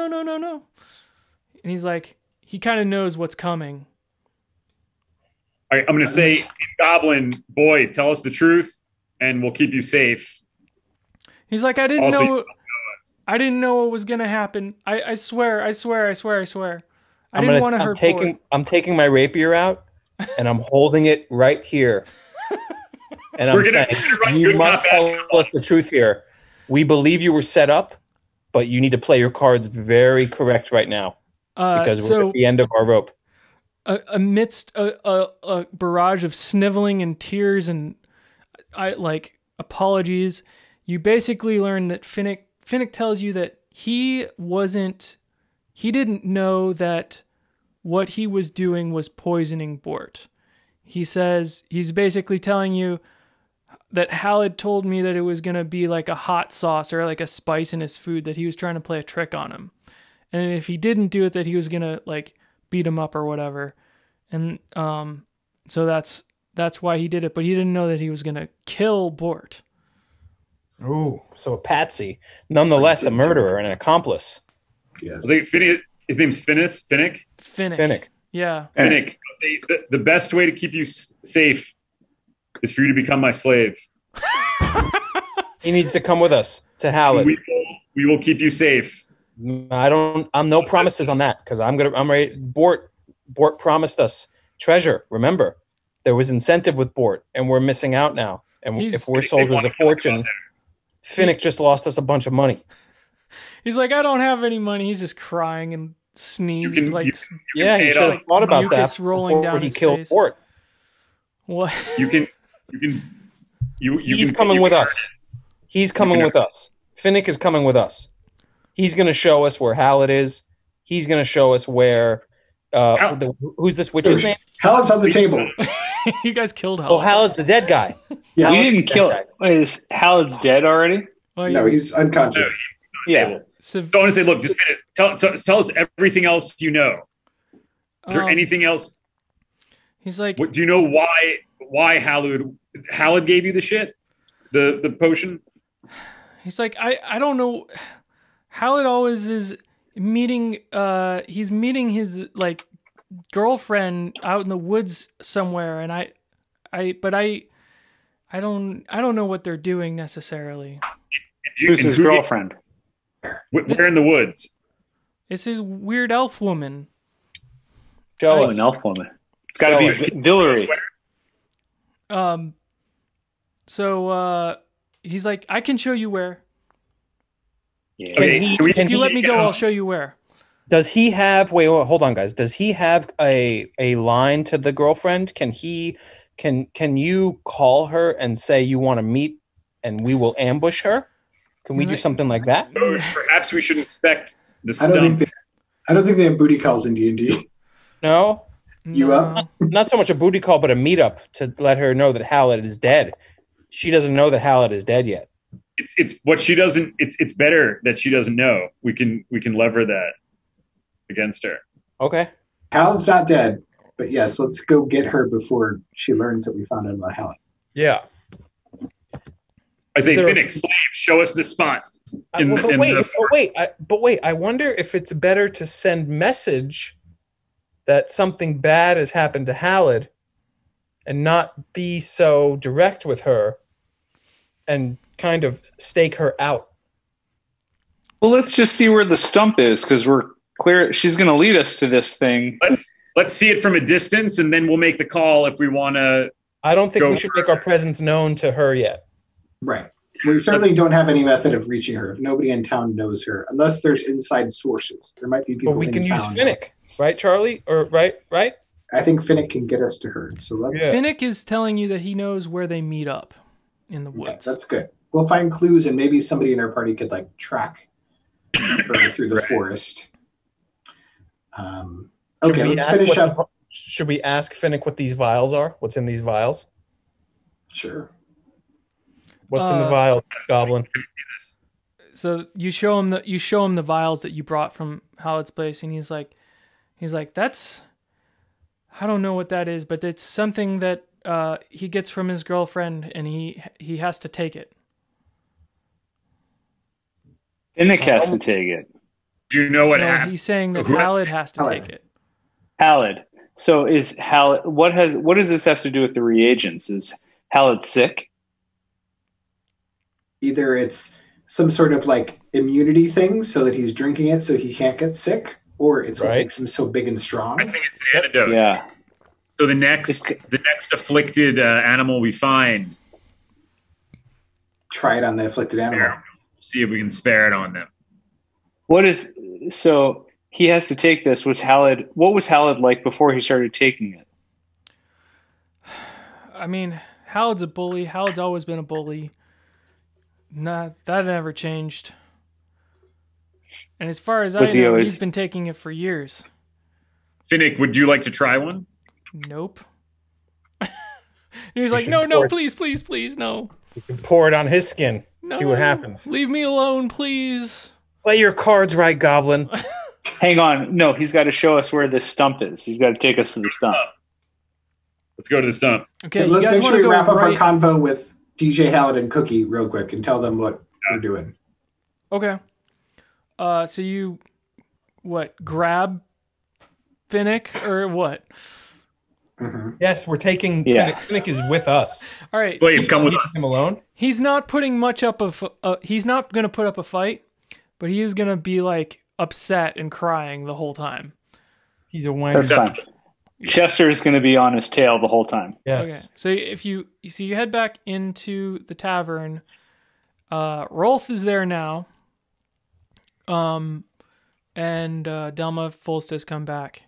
And he's like, he kind of knows what's coming. All right, I'm going to say, Goblin Boy, tell us the truth, and we'll keep you safe. He's like, I didn't Also, know what was gonna happen. I swear. I didn't want to hurt Boy. I'm taking my rapier out, and I'm holding it right here. And I'm saying, run you good must cop, tell bad us the truth here. We believe you were set up, but you need to play your cards very correct right now because we're at the end of our rope. Amidst a barrage of sniveling and tears and apologies, you basically learn that Finnick tells you that he didn't know that what he was doing was poisoning Bort. He says, he's basically telling you that Halid told me that it was going to be like a hot sauce or like a spice in his food, that he was trying to play a trick on him. And if he didn't do it, that he was going to like beat him up or whatever. And so that's why he did it. But he didn't know that he was going to kill Bort. Ooh, so a patsy. Nonetheless, a murderer and an accomplice. Yes. I think his name's Finnick. Finnick. Yeah. Finnick. The best way to keep you safe is for you to become my slave. He needs to come with us to Halid. We will keep you safe. I'm no promises on that because I'm ready. Bort promised us treasure. Remember, there was incentive with Bort, and we're missing out now. And if we're soldiers of fortune, Finnick just lost us a bunch of money. He's like, I don't have any money. He's just crying and sneezing. You He pay it should off. have thought about Mucus that rolling before down he his killed face. Bort. What? He's coming with us. He's coming with us. Finnick is coming with us. He's going to show us where Halid is. He's going to show us where. Who's this witch's name? Halid's on the table. You guys killed Oh, Halid. Halid's the dead guy. Yeah. We didn't kill it. Wait, is Halid's dead already? Well, No, he's unconscious. Yeah. so, Go on and say, look, just tell us everything else you know. Is there anything else? He's like, Do you know why Halid gave you the shit? The potion? he's like, I don't know. Halid always is meeting. He's meeting his like girlfriend out in the woods somewhere, and I don't know what they're doing necessarily. Who's his girlfriend? We're in the woods. It's his weird elf woman. Show Oh, us. an elf woman. It's got to be Villery. So he's like, I can show you where. Yeah. If you let me go, I'll show you where. Does he have? Wait, hold on, guys. Does he have a line to the girlfriend? Can you call her and say you want to meet, and we will ambush her? Can we do something like that? Perhaps we should inspect the I don't stump. think they have booty calls in D&D. No, You up? not so much a booty call, but a meetup to let her know that Hallett is dead. She doesn't know that Hallett is dead yet. It's what she doesn't. It's better that she doesn't know. We can lever that against her. Okay. Hallett's not dead, but yes, let's go get her before she learns that we found out about Hallett. Yeah. I say, Is there- Phoenix, slave, show us the spot. But wait. I wonder if it's better to send message that something bad has happened to Hallett and not be so direct with her and kind of stake her out. Well, let's just see where the stump is, because we're clear. She's going to lead us to this thing. Let's see it from a distance, and then we'll make the call if we want to. I don't think Go we should make our presence known to her yet. Right. We certainly don't have any method of reaching her. Nobody in town knows her, unless there's inside sources. There might be people But we in can use town. Finnick, right, Charlie? Or right? I think Finnick can get us to her. So let's. Yeah. Finnick is telling you that he knows where they meet up in the Okay, woods. that's good. We'll find clues, and maybe somebody in our party could like track her through the Right. forest. Should Okay, we let's ask finish what- up. Should we ask Finnick what these vials are? What's in these vials? Sure. What's in the vials, Goblin? So you show him the vials that you brought from Hallett's place, and he's like, that's, I don't know what that is, but it's something that he gets from his girlfriend, and he has to take it. Finnick has to take it. Do you know what No, happened? he's saying that Who has to Hallett take has to Hallett? take it. Hallett. So is Hallett? What does this have to do with the reagents? Is Hallett sick? Either it's some sort of like immunity thing, so that he's drinking it so he can't get sick, or it's what Right. makes him so big and strong. I think it's an antidote. Yeah. So the next afflicted animal we find, Try it on the afflicted animal. see if we can spare it on them. So he has to take this. What was Hallett like before he started taking it? I mean, Hallett's a bully. Hallett's always been a bully. Nah, that never changed. And as far as I Was he know, always- he's been taking it for years. Finnick, would you like to try one? Nope. And he's like, should no, pour- please, no. You can pour it on his skin. See what No. happens. Leave me alone, please. Play your cards right, Goblin. Hang on. No, he's got to show us where this stump is. He's got to take us to the stump. Let's go to the stump. Okay, And you let's guys make want sure to we go wrap up our right? convo with DJ Hallett and Cookie real quick and tell them what we're doing. Okay. So you, grab Finnick or what? Mhm. Yes, we're taking. Yeah. Finnick is with us. All right. Slave, come with Leave us. him alone. He's not putting much up he's not going to put up a fight, but he is going to be like upset and crying the whole time. He's a wanker. That's fine. Chester's going to be on his tail the whole time. Okay. Yes. So if you head back into the tavern, Rolf is there now. And Delma Folst has come back.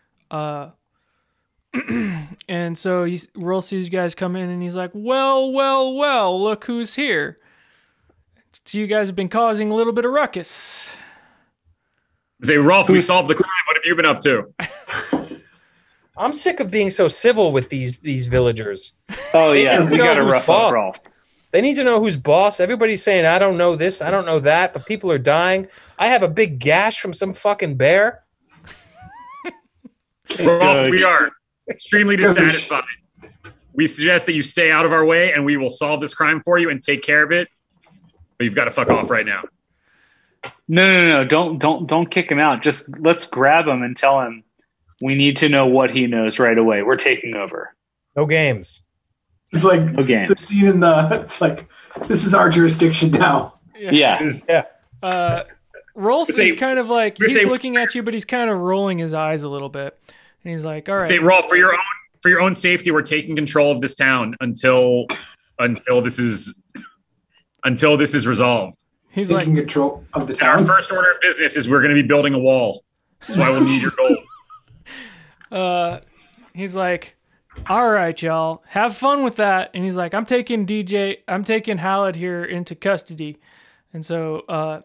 And so Rolf sees you guys come in and he's like, well, look who's here. So you guys have been causing a little bit of ruckus. Say, Rolf, we Who's- solved the crime. What have you been up to? I'm sick of being so civil with these villagers. Oh, yeah. They We know got to who's rough boss. up Rolf. They need to know who's boss. Everybody's saying, I don't know this, I don't know that, but people are dying. I have a big gash from some fucking bear. Rolf, we are extremely dissatisfied. We suggest that you stay out of our way and we will solve this crime for you and take care of it. But you've got to fuck off right now. No. Don't kick him out. Just let's grab him and tell him we need to know what he knows right away. We're taking over. No games. It's like Okay. the scene in it's like, this is our jurisdiction now. Yeah. Yeah. Rolf Say- is kind of like he's say- looking at you, but he's kind of rolling his eyes a little bit, and he's like, "All right, Say, Rolf, for your own safety, we're taking control of this town until this is resolved. he's like, Taking control of the And our town. first order of business is we're going to be building a wall. So I will need your gold. he's like, all right, y'all, have fun with that." And he's like, I'm taking Halid here into custody, and so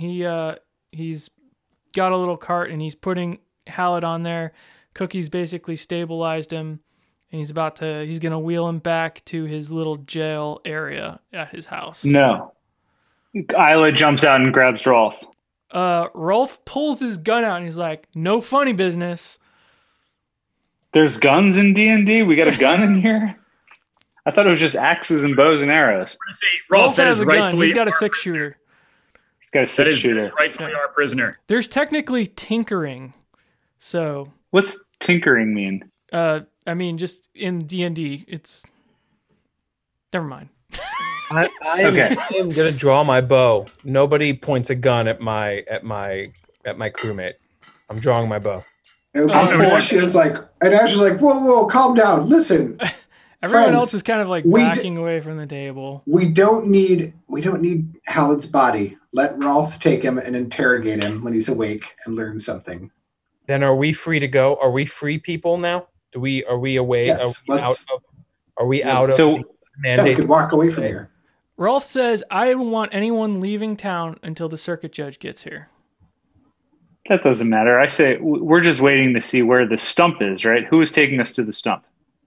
he's got a little cart and he's putting Halid on there. Cookie's basically stabilized him, and he's gonna wheel him back to his little jail area at his house. No. Isla jumps out and grabs Rolf. Rolf pulls his gun out and he's like, "No funny business." There's guns in D&D? We got a gun in here? I thought it was just axes and bows and arrows. I'm gonna say, Rolf, that has is a gun. rightfully He's got a our 6-shooter. He's got a That is 6-shooter. rightfully our prisoner. There's technically tinkering, so What's tinkering mean? I mean, just in D&D, it's never mind. I Okay. am gonna draw my bow. Nobody points a gun at my crewmate. I'm drawing my bow. And Oh, Ashley's like, whoa, calm down. Listen, Everyone Friends, else is kind of like we backing away from the table. we don't need Halid's body. Let Rolf take him and interrogate him when he's awake and learn something. Then are we free to go? Are we free people now? Are we away? Yes, Are we out of So- the Yeah, we mandate? could walk away from here. Rolf says, "I don't want anyone leaving town until the circuit judge gets here." That doesn't matter. I say we're just waiting to see where the stump is, right? Who is taking us to the stump?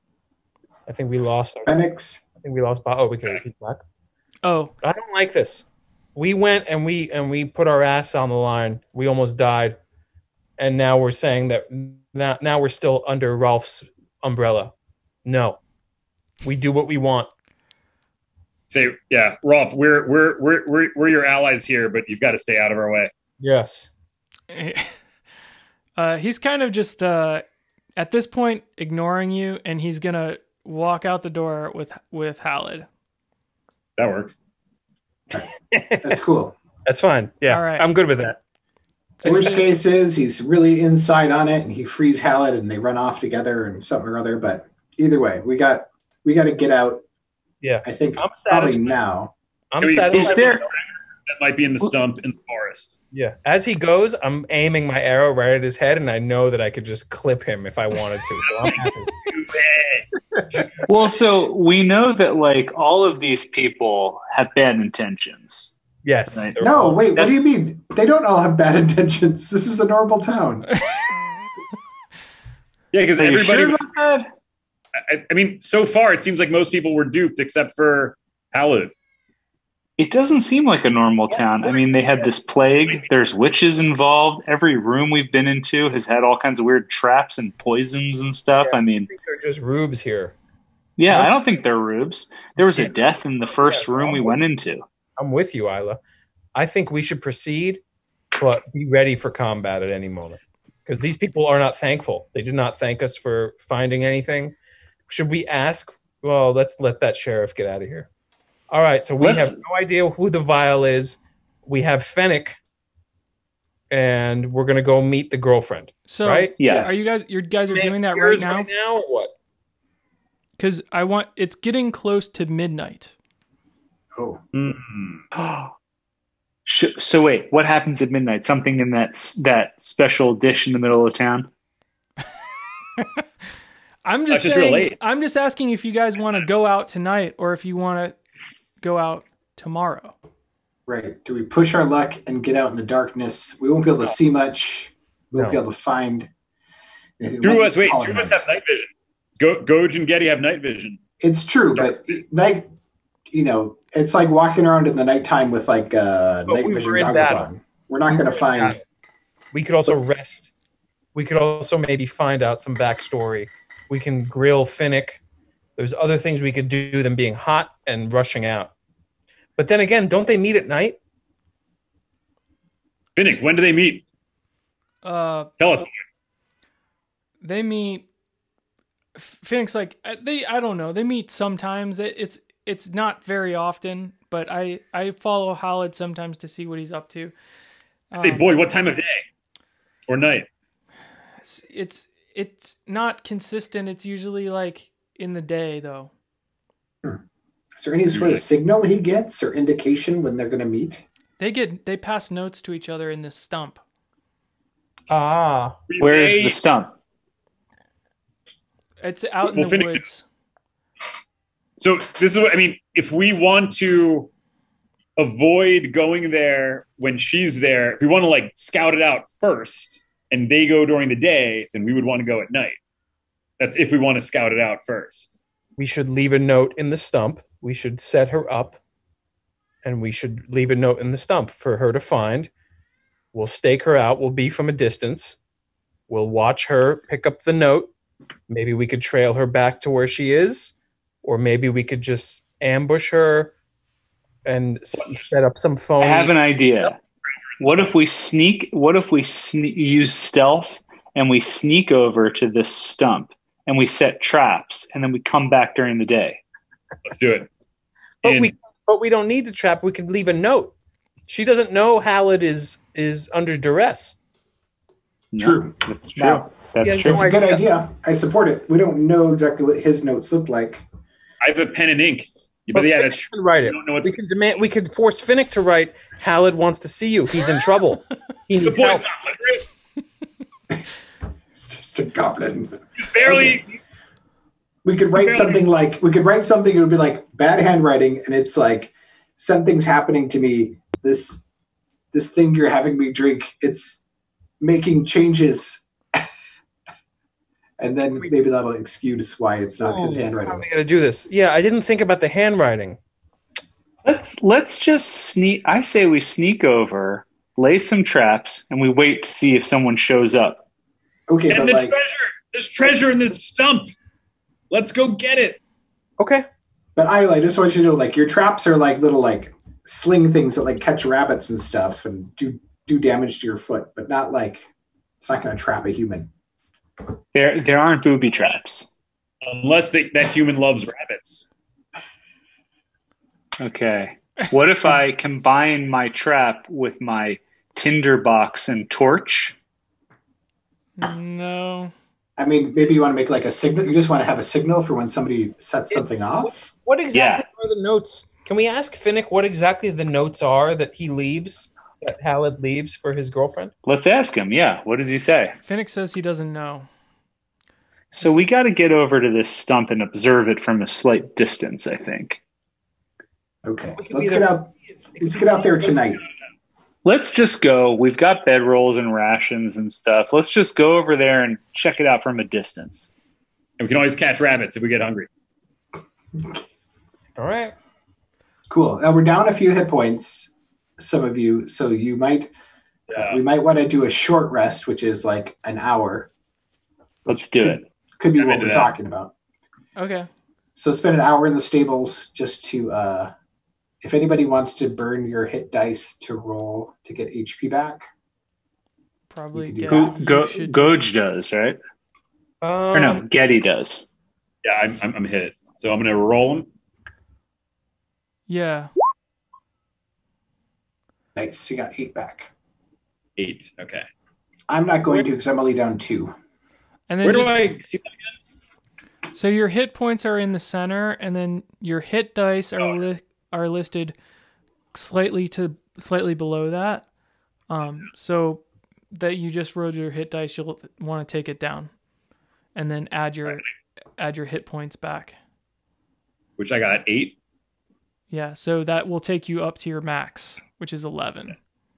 I think we lost. Phoenix. Oh, we can keep back. Oh, I don't like this. We went and we put our ass on the line. We almost died, and now we're saying that now we're still under Rolf's umbrella. No, we do what we want. Say, yeah, Rolf, we're your allies here, but you've got to stay out of our way. Yes. he's kind of just at this point ignoring you, and he's gonna walk out the door with Halid. That works. That's cool. That's fine. Yeah, All right. I'm good with that. Worst case is he's really inside on it and he frees Halid and they run off together and something or other. But either way, we got to get out. Yeah, I think I'm probably satisfied. now. I'm I mean, satisfied. Is there? That might be in the stump in the forest. Yeah. As he goes, I'm aiming my arrow right at his head, and I know that I could just clip him if I wanted to. So I'm happy. Well, so we know that like all of these people have bad intentions. Yes. Right. they're No, all- wait, what do you mean? They don't all have bad intentions. This is a normal town. Yeah, because Are you everybody. sure about that? I mean, so far it seems like most people were duped except for Halid. It doesn't seem like a normal town. I mean, they had this plague. There's witches involved. Every room we've been into has had all kinds of weird traps and poisons and stuff. Yeah. I mean, I think they're just rubes here. yeah, I don't think they're rubes. There was a death in the first room we went into. I'm with you, Isla. I think we should proceed, but be ready for combat at any moment. Because these people are not thankful. They did not thank us for finding anything. Should we ask? Well, let's let that sheriff get out of here. All right, so we Let's- have no idea who the vial is. We have Fennec, and we're gonna go meet the girlfriend. So, right? Yeah. are you guys are doing that right Yours now? or what? Because it's getting close to midnight. Oh, So wait, what happens at midnight? Something in that special dish in the middle of town? I'm just That's just real saying. late. I'm just asking if you guys want to go out tonight or if you want to go out tomorrow. right. Do we push our luck and get out in the darkness? We won't be able to see much. We won't No. be able to find anything. Two of We'll us, be wait, calling two of us night. have night vision. Goj and Getty have night vision. It's true, but night, it's like walking around in the nighttime with like night we vision were in goggles battle. on. We're not going to find. We could also rest. We could also maybe find out some backstory. We can grill Finnick. There's other things we could do than being hot and rushing out. But then again, don't they meet at night? Finnick, when do they meet? Tell us. They meet. Phoenix like I don't know. They meet sometimes. It's not very often, but I follow Halid sometimes to see what he's up to. Say, boy, what time of day or night? It's not consistent. It's usually like in the day though. Is there any sort of signal he gets or indication when they're going to meet? They pass notes to each other in this stump. Ah. Where's the stump? It's out in the woods. So this is what I mean. If we want to avoid going there when she's there, if we want to like scout it out first and they go during the day, then we would want to go at night. That's if we want to scout it out first. We should leave a note in the stump. We should set her up, and we should leave a note in the stump for her to find. We'll stake her out. We'll be from a distance. We'll watch her pick up the note. Maybe we could trail her back to where she is, or maybe we could just ambush her and set up some phony. I have an idea. What if we use stealth and we sneak over to this stump and we set traps and then we come back during the day? Let's do it. But we don't need the trap. We could leave a note. She doesn't know Halid is under duress. True. That's true. Now, That's yeah, true. It's a good idea. I support it. We don't know exactly what his notes look like. I have a pen and ink. But yeah, Finnick that's true. can write it. We don't know We can demand. We could force Finnick to write. Halid wants to see you. He's in trouble. He The needs boy's help. not literate. It's just a goblin. He's barely. We could write something like, it would be like bad handwriting, and it's like, something's happening to me. This thing you're having me drink, it's making changes. And then maybe that'll excuse why it's not his How handwriting. are we gonna do this? Yeah, I didn't think about the handwriting. Let's just sneak. I say we sneak over, lay some traps, and we wait to see if someone shows up. Okay, And but the like, treasure. There's treasure in the stump. Let's go get it. Okay. but I just want you to know, like, your traps are like little like sling things that like catch rabbits and stuff and do damage to your foot, but not like it's not going to trap a human. There aren't booby traps. Unless that human loves rabbits. Okay. What if I combine my trap with my tinderbox and torch? No. I mean, maybe you want to make like a signal. You just want to have a signal for when somebody sets something off. What exactly are the notes? Can we ask Finnick what exactly the notes are that he leaves, that Halid leaves for his girlfriend? Let's ask him. Yeah. What does he say? Finnick says he doesn't know. So we got to get over to this stump and observe it from a slight distance, I think. Okay, We could let's either- get out. Let's get out there tonight. Let's just go. We've got bedrolls and rations and stuff. Let's just go over there and check it out from a distance. And we can always catch rabbits if we get hungry. All right. Cool. Now we're down a few hit points, some of you. So you might, we might want to do a short rest, which is like an hour. Let's do it. Could be I'm what into we're that. talking about. Okay. So spend an hour in the stables just to, if anybody wants to burn your hit dice to roll to get HP back. Probably You get. can Goj does, right? Or no, Getty does. Yeah, I'm hit. So I'm going to roll them. Yeah. Nice. You got 8 back. 8. Okay. I'm not going to because I'm only down 2. And then Where do just- I see that? So your hit points are in the center, and then your hit dice are listed slightly below that. So that you just rolled your hit dice, you'll want to take it down, and then add your hit points back. Which I got 8. Yeah, so that will take you up to your max, which is 11.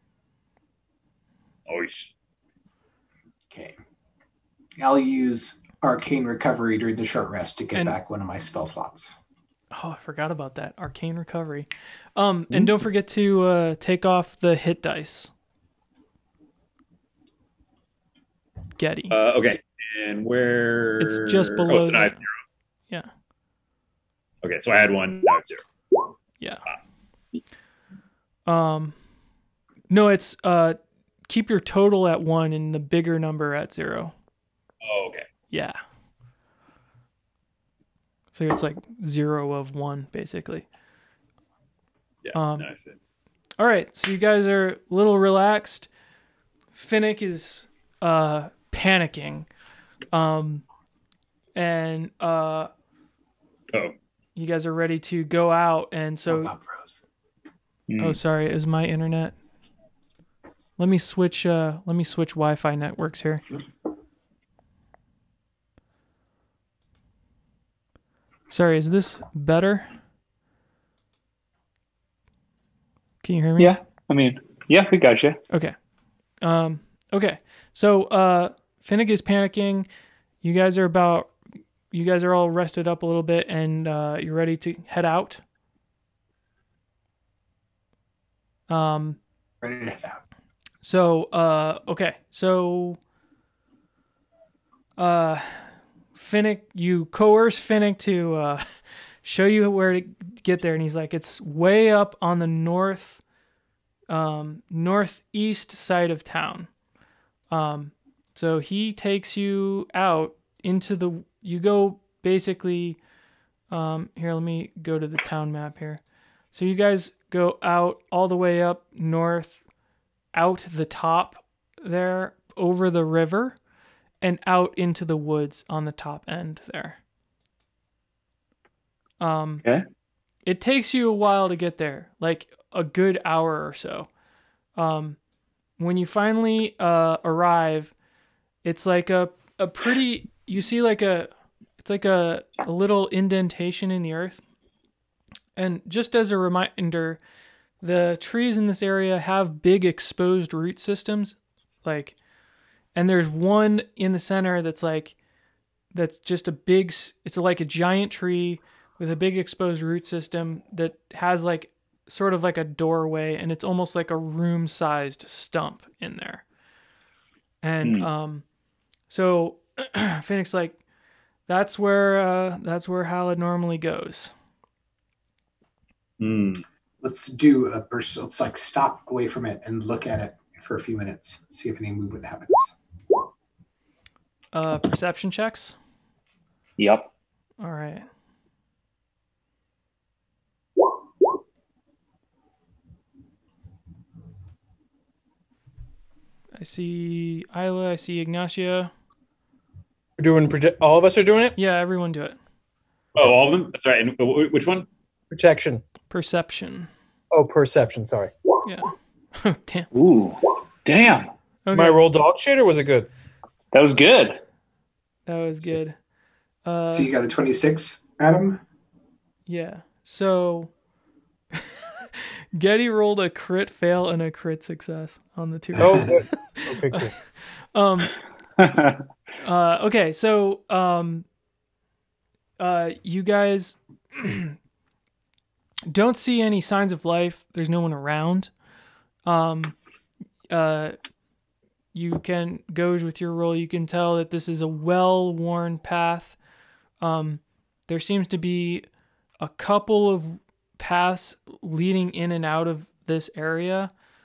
Oh, Okay. I'll use Arcane Recovery during the short rest to get And- back one of my spell slots. Oh, I forgot about that. Arcane Recovery. And don't forget to take off the hit dice. Getty. okay. And where? It's just below Oh, so now I have that. 0. Yeah. Okay, so I had 1. Now it's 0. Yeah. No, it's keep your total at 1 and the bigger number at 0. Oh, okay. Yeah. So it's like 0 of 1 basically. Yeah. Um, nice. All right, so you guys are a little relaxed. Finnick is panicking. And Oh, you guys are ready to go out, and so Bob froze. oh, sorry, it was my internet. Let me switch Wi-Fi networks here. Sorry, is this better? Can you hear me? Yeah, I mean, yeah, we got you. Okay. Okay. So Finnick is panicking. You guys are all rested up a little bit, and you're ready to head out. Ready to head out. So okay. So Finnick, you coerce Finnick to show you where to get there, and he's like, it's way up on the northeast side of town. So he takes you out into you go basically, here, let me go to the town map here. So you guys go out all the way up north, out the top there, over the river, and out into the woods on the top end there. Okay. It takes you a while to get there, like a good hour or so. When you finally arrive, it's like a pretty, you see like it's like a little indentation in the earth. And just as a reminder, the trees in this area have big exposed root systems, and there's one in the center that's just it's like a giant tree with a big exposed root system that has like sort of like a doorway, and it's almost like a room-sized stump in there. And so Phoenix like, that's where Hallett normally goes. Let's do let's like stop away from it and look at it for a few minutes. See if any movement happens. Perception checks. Yep. All right. I see Isla. I see Ignacia. We're doing all of us are doing it? Yeah, everyone do it. oh, all of them. That's right. And which one? Protection. Perception. Oh, perception. Sorry. Yeah. Oh, damn. Ooh, damn. Okay. Am I roll dog shit or was it good? That was good. That was good. So you got a 26, Adam? Yeah. So Getty rolled a crit fail and a crit success on the two. Oh, good. Okay, cool. Okay, so you guys don't see any signs of life. There's no one around. You can go with your roll. You can tell that this is a well-worn path. There seems to be a couple of paths leading in and out of this area.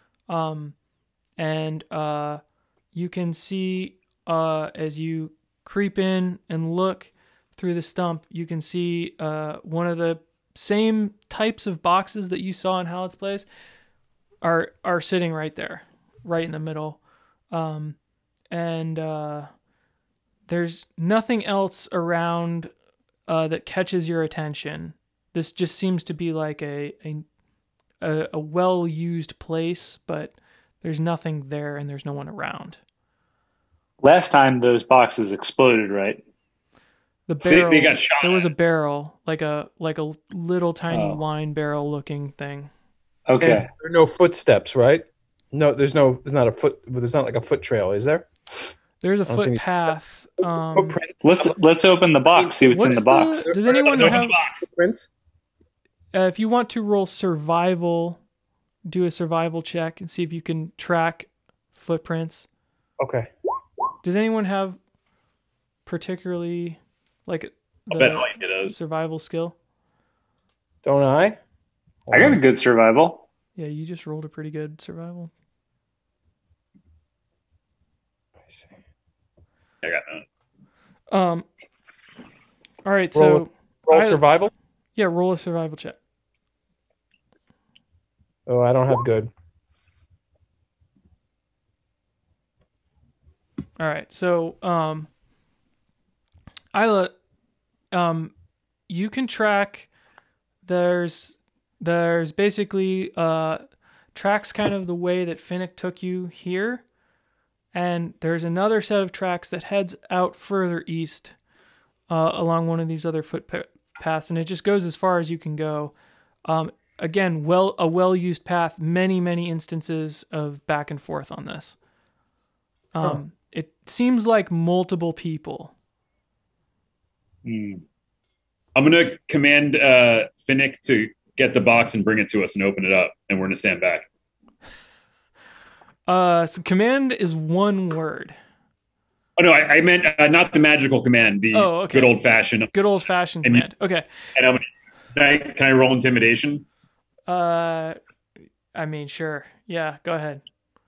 And you can see as you creep in and look through the stump, you can see one of the same types of boxes that you saw in Hallett's place are sitting right there, right in the middle. And there's nothing else around that catches your attention. This just seems to be like a well-used place, but there's nothing there and there's no one around. Last time those boxes exploded, right? The barrel, They got shot there was at. a barrel, like a little tiny wine barrel looking thing. Okay. And there are no footsteps, right? No, there's not like a foot trail, is there? There's a I don't see any footpath. Footprints. Let's open the box. See what's in the box. Does anyone Let's open have? the box. Footprints. If you want to roll survival, do a survival check and see if you can track footprints. Okay. Does anyone have particularly like I'll bet the Mike does. survival skill? Don't I? I got a good survival. Yeah, you just rolled a pretty good survival. I see. I got none. All right, Roll so survival? yeah, roll a survival check. Oh, I don't have good. All right. So, Isla, you can track. There's basically tracks kind of the way that Finnick took you here, and there's another set of tracks that heads out further east along one of these other footpaths, and it just goes as far as you can go. Again, a well-used path. Many instances of back and forth on this. It seems like multiple people. I'm gonna command Finnick to get the box and bring it to us and open it up, and we're gonna stand back. So command is one word. Oh no, I meant not the magical command, the okay. good old fashioned. Good old fashioned command. Okay. And can I roll intimidation? I mean, sure. Yeah, go ahead.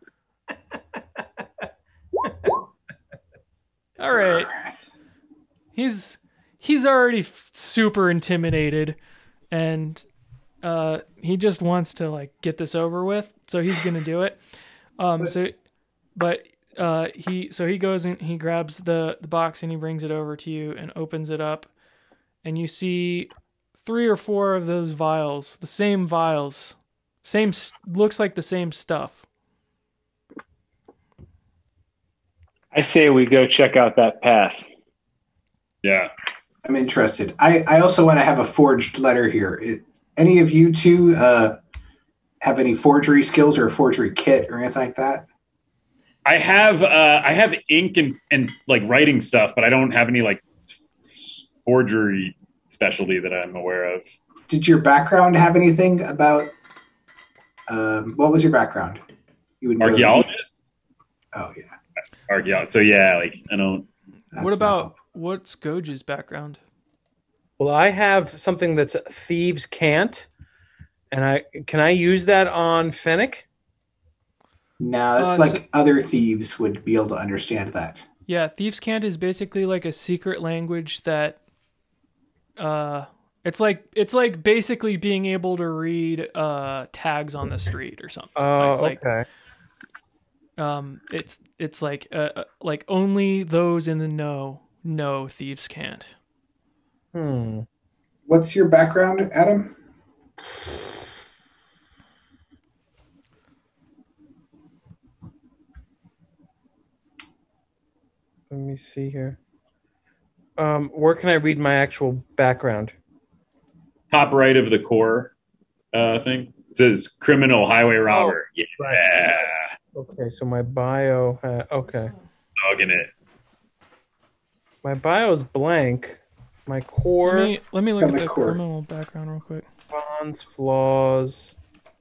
All right. He's already super intimidated, and he just wants to like get this over with, so he's gonna do it. He goes and he grabs the box and he brings it over to you and opens it up, and you see 3 or 4 of those vials, the same vials, looks like the same stuff. I say we go check out that path. Yeah. I'm interested. I also want to have a forged letter here. Any of you two have any forgery skills or a forgery kit or anything like that? I have ink and like writing stuff, but I don't have any like forgery specialty that I'm aware of. Did your background have anything about what was your background? You would know. Archaeologist? Oh yeah. Archaeologist. So yeah, like I don't. What's Goge's background? Well, I have something that's thieves can't, and can I use that on Finnick? No, it's other thieves would be able to understand that. Yeah, thieves can't is basically like a secret language that it's like basically being able to read tags on the street or something. Oh, it's like, okay. It's like only those in the know thieves can't. What's your background, Adam? Let me see here. Where can I read my actual background? Top right of the core thing. It says criminal highway robber. Oh, yeah. Right. Okay, so my bio. Okay. Dogging it. My bio is blank. My core. Let me look at the criminal background real quick. Bonds, flaws.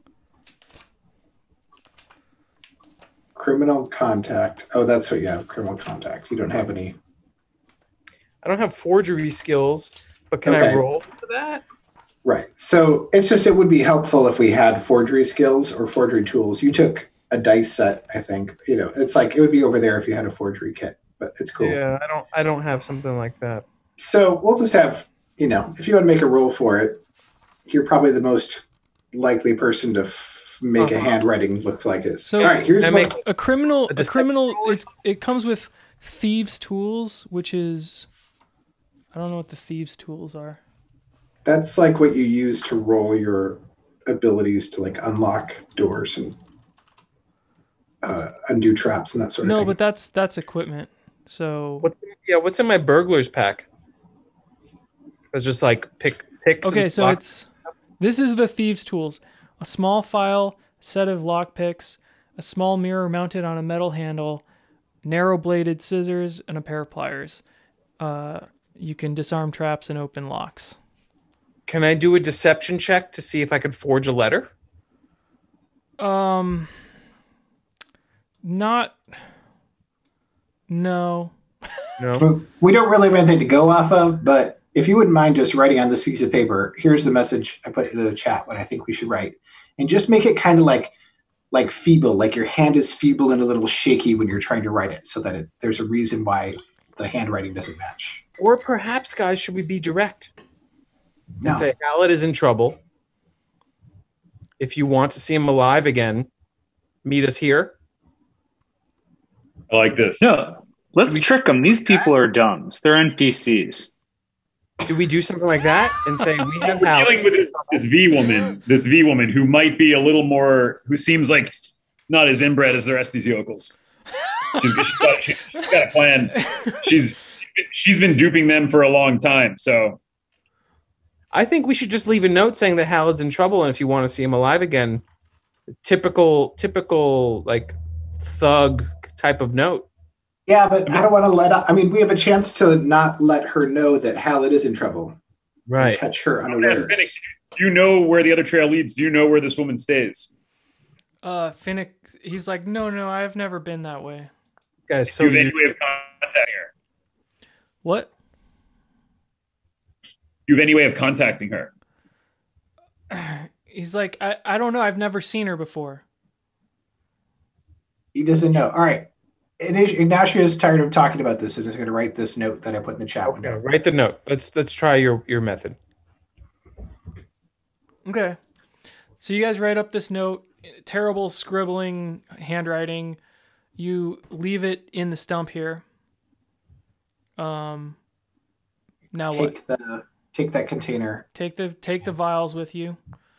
Criminal contact. Oh, that's what you have. Criminal contact. You don't have any. I don't have forgery skills, but can I roll for that? Right. So it's just it would be helpful if we had forgery skills or forgery tools. You took a dice set, I think. It's like it would be over there if you had a forgery kit, but it's cool. Yeah, I don't have something like that. So we'll just have, if you want to make a roll for it, you're probably the most likely person to make a handwriting look like this. So all right, here's a criminal it comes with thieves tools, which is I don't know what the thieves tools are. That's like what you use to roll your abilities to like unlock doors and undo traps and that sort of thing. No, but that's equipment. So what's in my burglar's pack? It's just like picks. Okay, so this is the thieves' tools: a small file, a set of lockpicks, a small mirror mounted on a metal handle, narrow-bladed scissors, and a pair of pliers. You can disarm traps and open locks. Can I do a deception check to see if I could forge a letter? Not. No. No. We don't really have anything to go off of, but if you wouldn't mind just writing on this piece of paper, here's the message I put into the chat, what I think we should write. And just make it kind of like feeble, like your hand is feeble and a little shaky when you're trying to write it, so that there's a reason why the handwriting doesn't match. Or perhaps, guys, should we be direct? No. And say, Hallett is in trouble. If you want to see him alive again, meet us here. I like this. No, Let's trick them. These people are dumbs. They're NPCs. Do we do something like that and say we have We're dealing with this V woman who might be a little more, who seems like not as inbred as the rest of these yokels. She's got a plan. She's been duping them for a long time. So I think we should just leave a note saying that Halid's in trouble, and if you want to see him alive again, typical like thug type of note. Yeah, but I don't want to I mean, we have a chance to not let her know that Halid is in trouble. Right. Catch her I'm unawares. gonna ask Finnick, do you know where the other trail leads? Do you know where this woman stays? Finnick, he's like, no, I've never been that way. Guys, so Do you have any way of contacting her? What? You have any way of contacting her? He's like, I don't know. I've never seen her before. He doesn't know. All right. Ignacio is tired of talking about this and is going to write this note that I put in the chat Okay, window. write the note. Let's try your method. Okay. So you guys write up this note, terrible scribbling, handwriting. You leave it in the stump here. Now what? Take that container. Take the vials with you.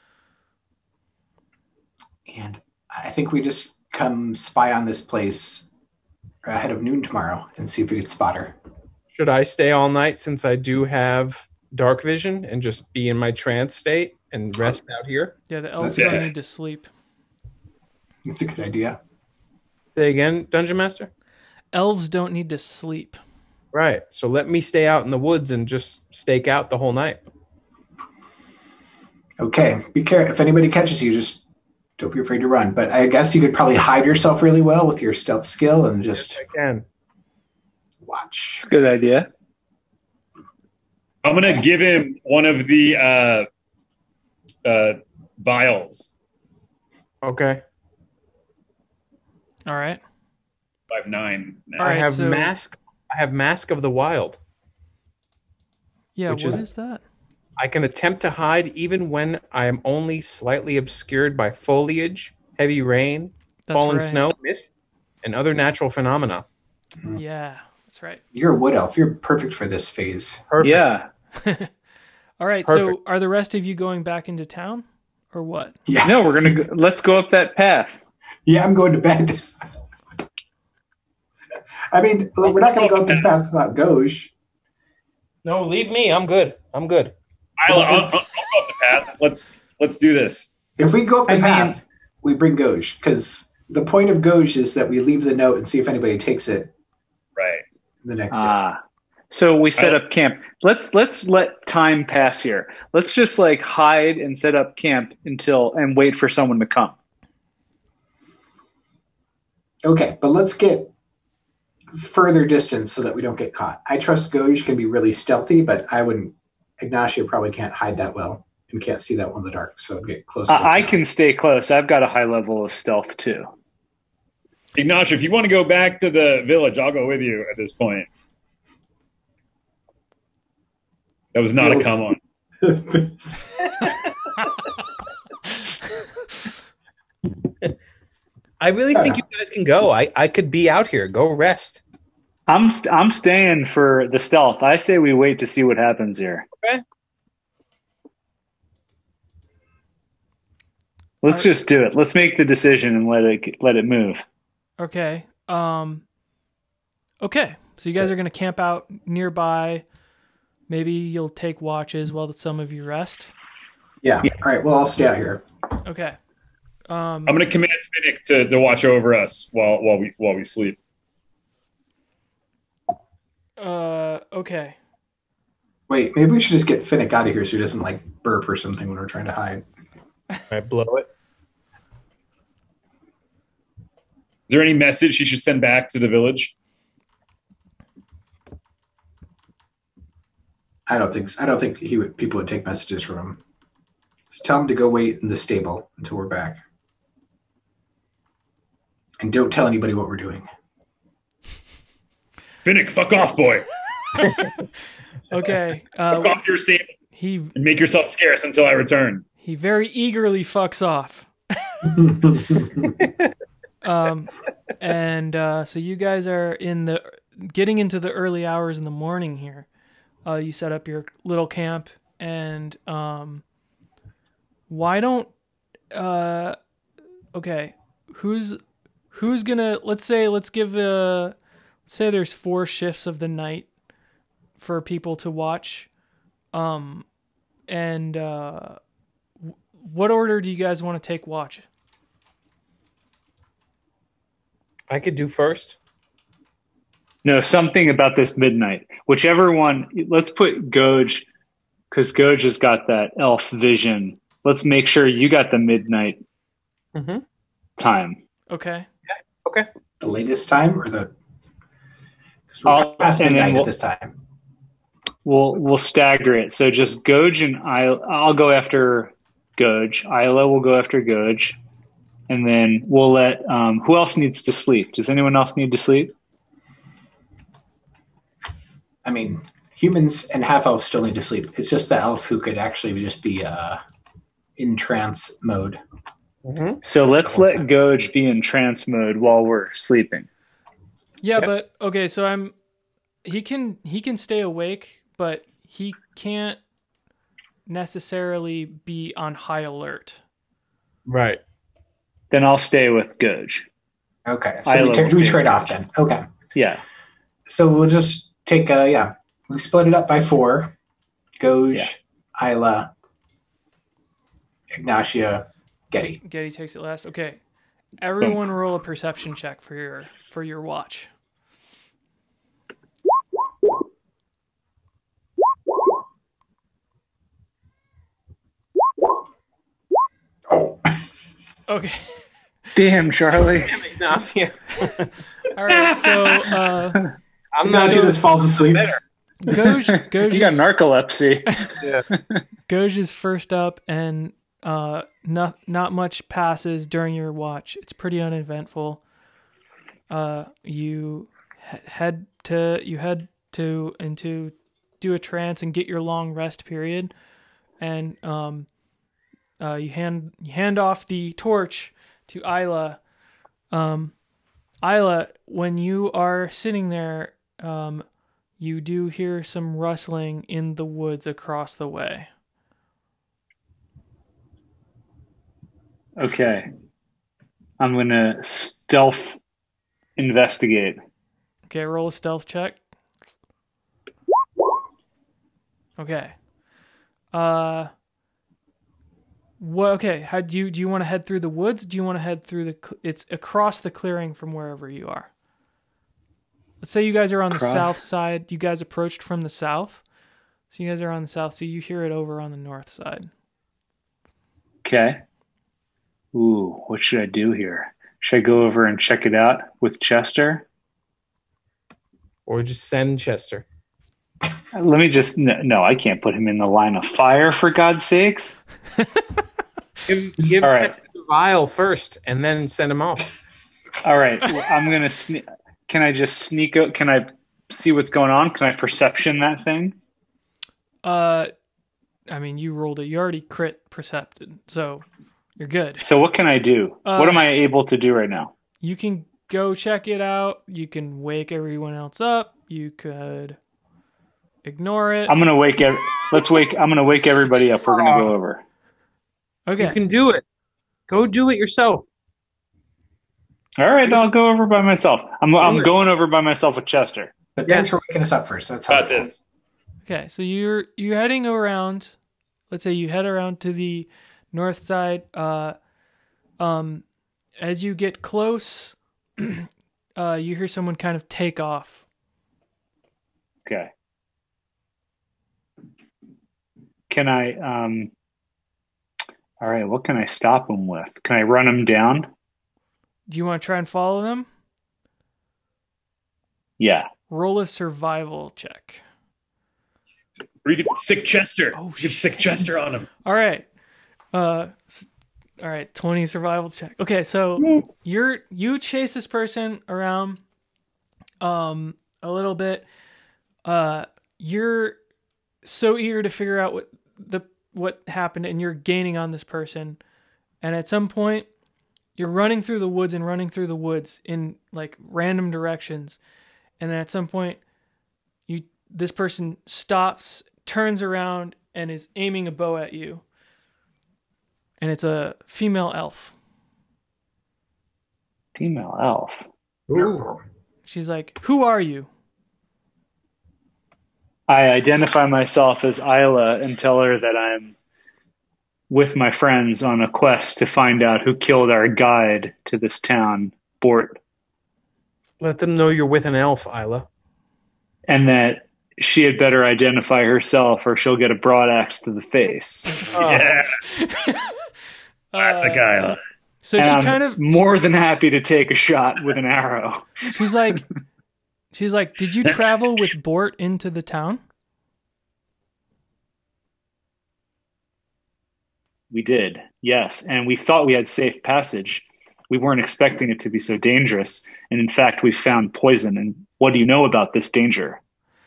And I think we just come spy on this place ahead of noon tomorrow and see if we could spot her. Should I stay all night since I do have dark vision and just be in my trance state and rest out here? Yeah, the elves That's don't it. need to sleep. It's a good idea. Say again, Dungeon Master? Elves don't need to sleep. Right. So let me stay out in the woods and just stake out the whole night. Okay. Be careful. If anybody catches you, just don't be afraid to run. But I guess you could probably hide yourself really well with your stealth skill and just I can. watch. It's a good idea. I'm gonna give him one of the vials. Okay. All right. 5'9" now. All right, I have so- Mask of the Wild. Yeah, Which what is- is that? I can attempt to hide even when I am only slightly obscured by foliage, heavy rain, That's falling right. snow, mist, and other natural phenomena. Yeah, that's right. You're a wood elf. You're perfect for this phase. Perfect. Yeah. All right. Perfect. So are the rest of you going back into town or what? Yeah. No, we're gonna go, let's go up that path. Yeah, I'm going to bed. I mean, look, we're not going to go up the path without Goj. No, leave me. I'm good. I'll go up the path. Let's do this. If we go up the I path, we bring Goj, because the point of Goj is that we leave the note and see if anybody takes it Right. the next day. So we set up camp. Let's let time pass here. Let's just like hide and set up camp and wait for someone to come. Okay, but let's get further distance so that we don't get caught. I trust Goj can be really stealthy, but Ignacio probably can't hide that well and can't see that well in the dark, so get close. I can stay close. I've got a high level of stealth too. Ignacio, if you want to go back to the village, I'll go with you at this point. That was not a come on. I really think you guys can go. I could be out here. Go rest. I'm staying for the stealth. I say we wait to see what happens here. Okay. Let's just do it. Let's make the decision and let it move. Okay. Okay. So you guys are going to camp out nearby. Maybe you'll take watches while some of you rest. Yeah. All right. Well, I'll stay out here. Okay. I'm going to command Finnick to watch over us while we sleep. Okay. Wait, maybe we should just get Finnick out of here so he doesn't like burp or something when we're trying to hide. I blow it. Is there any message she should send back to the village? I don't think people would take messages from him. Just tell him to go wait in the stable until we're back. And don't tell anybody what we're doing. Finnick, fuck off, boy. Okay. Fuck off to your stable He and make yourself scarce until I return. he very eagerly fucks off. So you guys are in getting into the early hours in the morning here. You set up your little camp, and why don't okay, who's gonna let's say there's 4 shifts of the night for people to watch, and what order do you guys want to take watch? I could do first. No, something about this midnight. Whichever one, let's put Goj, because Goj has got that elf vision. Let's make sure you got the midnight time. Okay. Okay. The latest time or the? 'Cause we're past midnight at this time. We'll stagger it. So just Goj and I'll go after Goj. Isla will go after Goj. And then we'll let, who else needs to sleep? Does anyone else need to sleep? I mean, humans and half elves still need to sleep. It's just the elf who could actually just be in trance mode. So let's let Goj be in trance mode while we're sleeping. Yeah, but okay, so he can stay awake, but he can't necessarily be on high alert. Right. Then I'll stay with Goj. Okay, so we trade off then. Okay. Yeah. So we'll just take we split it up by 4. Goj, Isla, Ignatia, Getty. Getty takes it last. Okay. Everyone roll a perception check for your watch. Oh. Okay. Damn, Charlie. Damn it, Ignacia. All right. So Ignatia just falls asleep. Goj You got narcolepsy. Goj is first up, and not much passes during your watch. It's pretty uneventful. You head to do a trance and get your long rest period, and you hand off the torch to Isla. Isla, when you are sitting there, you do hear some rustling in the woods across the way. Okay. I'm going to stealth investigate. Okay, roll a stealth check. Okay. Okay, how do you want to head through the woods? Do you want to head through it's across the clearing from wherever you are? Let's say you guys are on the south side. You guys approached from the south. So you guys are on the south, so you hear it over on the north side. Okay. Ooh, what should I do here? Should I go over and check it out with Chester? Or just send Chester. Let me just... No, I can't put him in the line of fire, for God's sakes. Give All right. the vial first, and then send him off. All right. Well, I'm going to sneak... Can I just sneak out? Can I see what's going on? Can I perception that thing? I mean, you rolled it. You already crit percepted, so you're good. So what can I do? What am I able to do right now? You can go check it out. You can wake everyone else up. You could ignore it. I'm going to wake... I'm going to wake everybody up. We're going to go over. Okay. You can do it. Go do it yourself. All right, I'll go over by myself. I'm going over by myself with Chester. But thanks for waking us up first. That's how Got this. Okay, so you're heading around. Let's say you head around to the north side. As you get close, you hear someone kind of take off. Okay. Can I? All right. What can I stop him with? Can I run him down? Do you want to try and follow them? Yeah. Roll a survival check. Or you get sick Chester. Oh, you get sick Chester on him. All right. All right, 20 survival check. Okay, so you chase this person around a little bit. You're so eager to figure out what happened, and you're gaining on this person. And at some point, you're running through the woods in like random directions, and then at some point, this person stops, turns around, and is aiming a bow at you. And it's a female elf. Female elf. Ooh. She's like, "Who are you?" I identify myself as Isla and tell her that I'm with my friends on a quest to find out who killed our guide to this town, Bort, Let them know you're with an elf, Isla. and that she had better identify herself or she'll get a broadaxe to the face. Yeah, classic Isla. So And she I'm kind of, more than happy to take a shot with an arrow. she's like, "Did you travel with Bort into the town?" We did, yes, and we thought we had safe passage. We weren't expecting it to be so dangerous, and in fact, we found poison. And what do you know about this danger?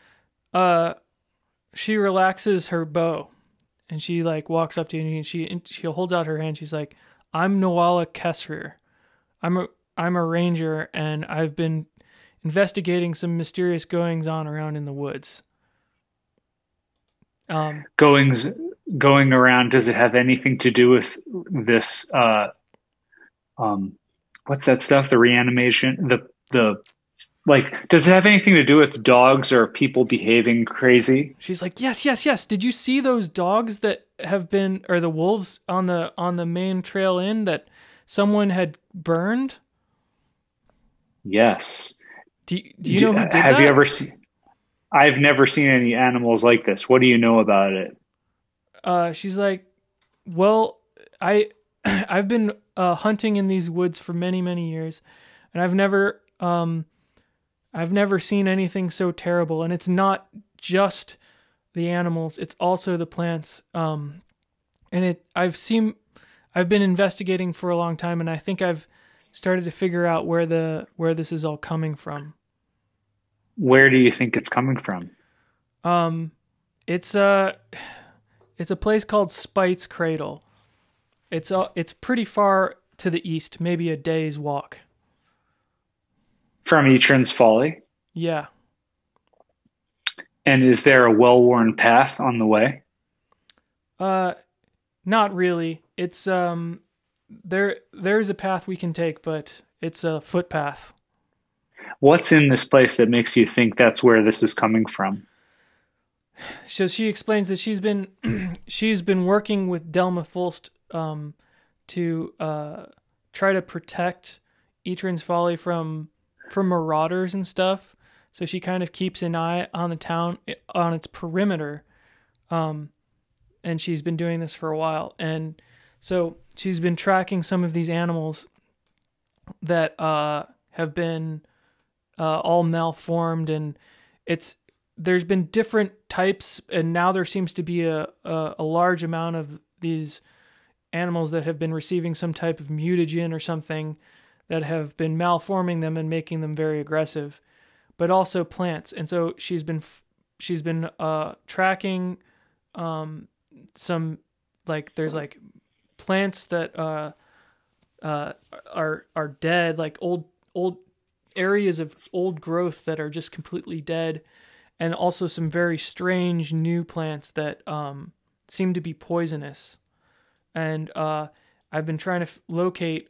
She relaxes her bow, and she like walks up to you, and she holds out her hand. She's like, "I'm Noala Kessler. I'm a ranger, and I've been investigating some mysterious goings on around in the woods." Going around, does it have anything to do with this what's that stuff, the reanimation, the like, does it have anything to do with dogs or people behaving crazy? She's like, "Yes, yes, yes. Did you see those dogs that have been, or the wolves on the main trail in that someone had burned?" Yes. Do you know who did that? Have you ever seen? I've never seen any animals like this. What do you know about it? She's like, "Well, I've been hunting in these woods for many, many years, and I've never seen anything so terrible. And it's not just the animals; it's also the plants. I've been investigating for a long time, and I think I've started to figure out where this is all coming from." Where do you think it's coming from? It's a place called Spite's Cradle. It's pretty far to the east, maybe a day's walk. From Etran's Folly? Yeah. And is there a well-worn path on the way? Not really. It's there's a path we can take, but it's a footpath. What's in this place that makes you think that's where this is coming from? So she explains that she's been she's been working with Delma Fulst to try to protect Etran's Folly from marauders and stuff. So she kind of keeps an eye on the town, on its perimeter, and she's been doing this for a while. And so she's been tracking some of these animals that have been all malformed, and there's been different types, and now there seems to be a large amount of these animals that have been receiving some type of mutagen or something that have been malforming them and making them very aggressive, but also plants. And so she's been tracking some, like, there's like plants that are dead, like old areas of old growth that are just completely dead, and also some very strange new plants that seem to be poisonous. And I've been trying to locate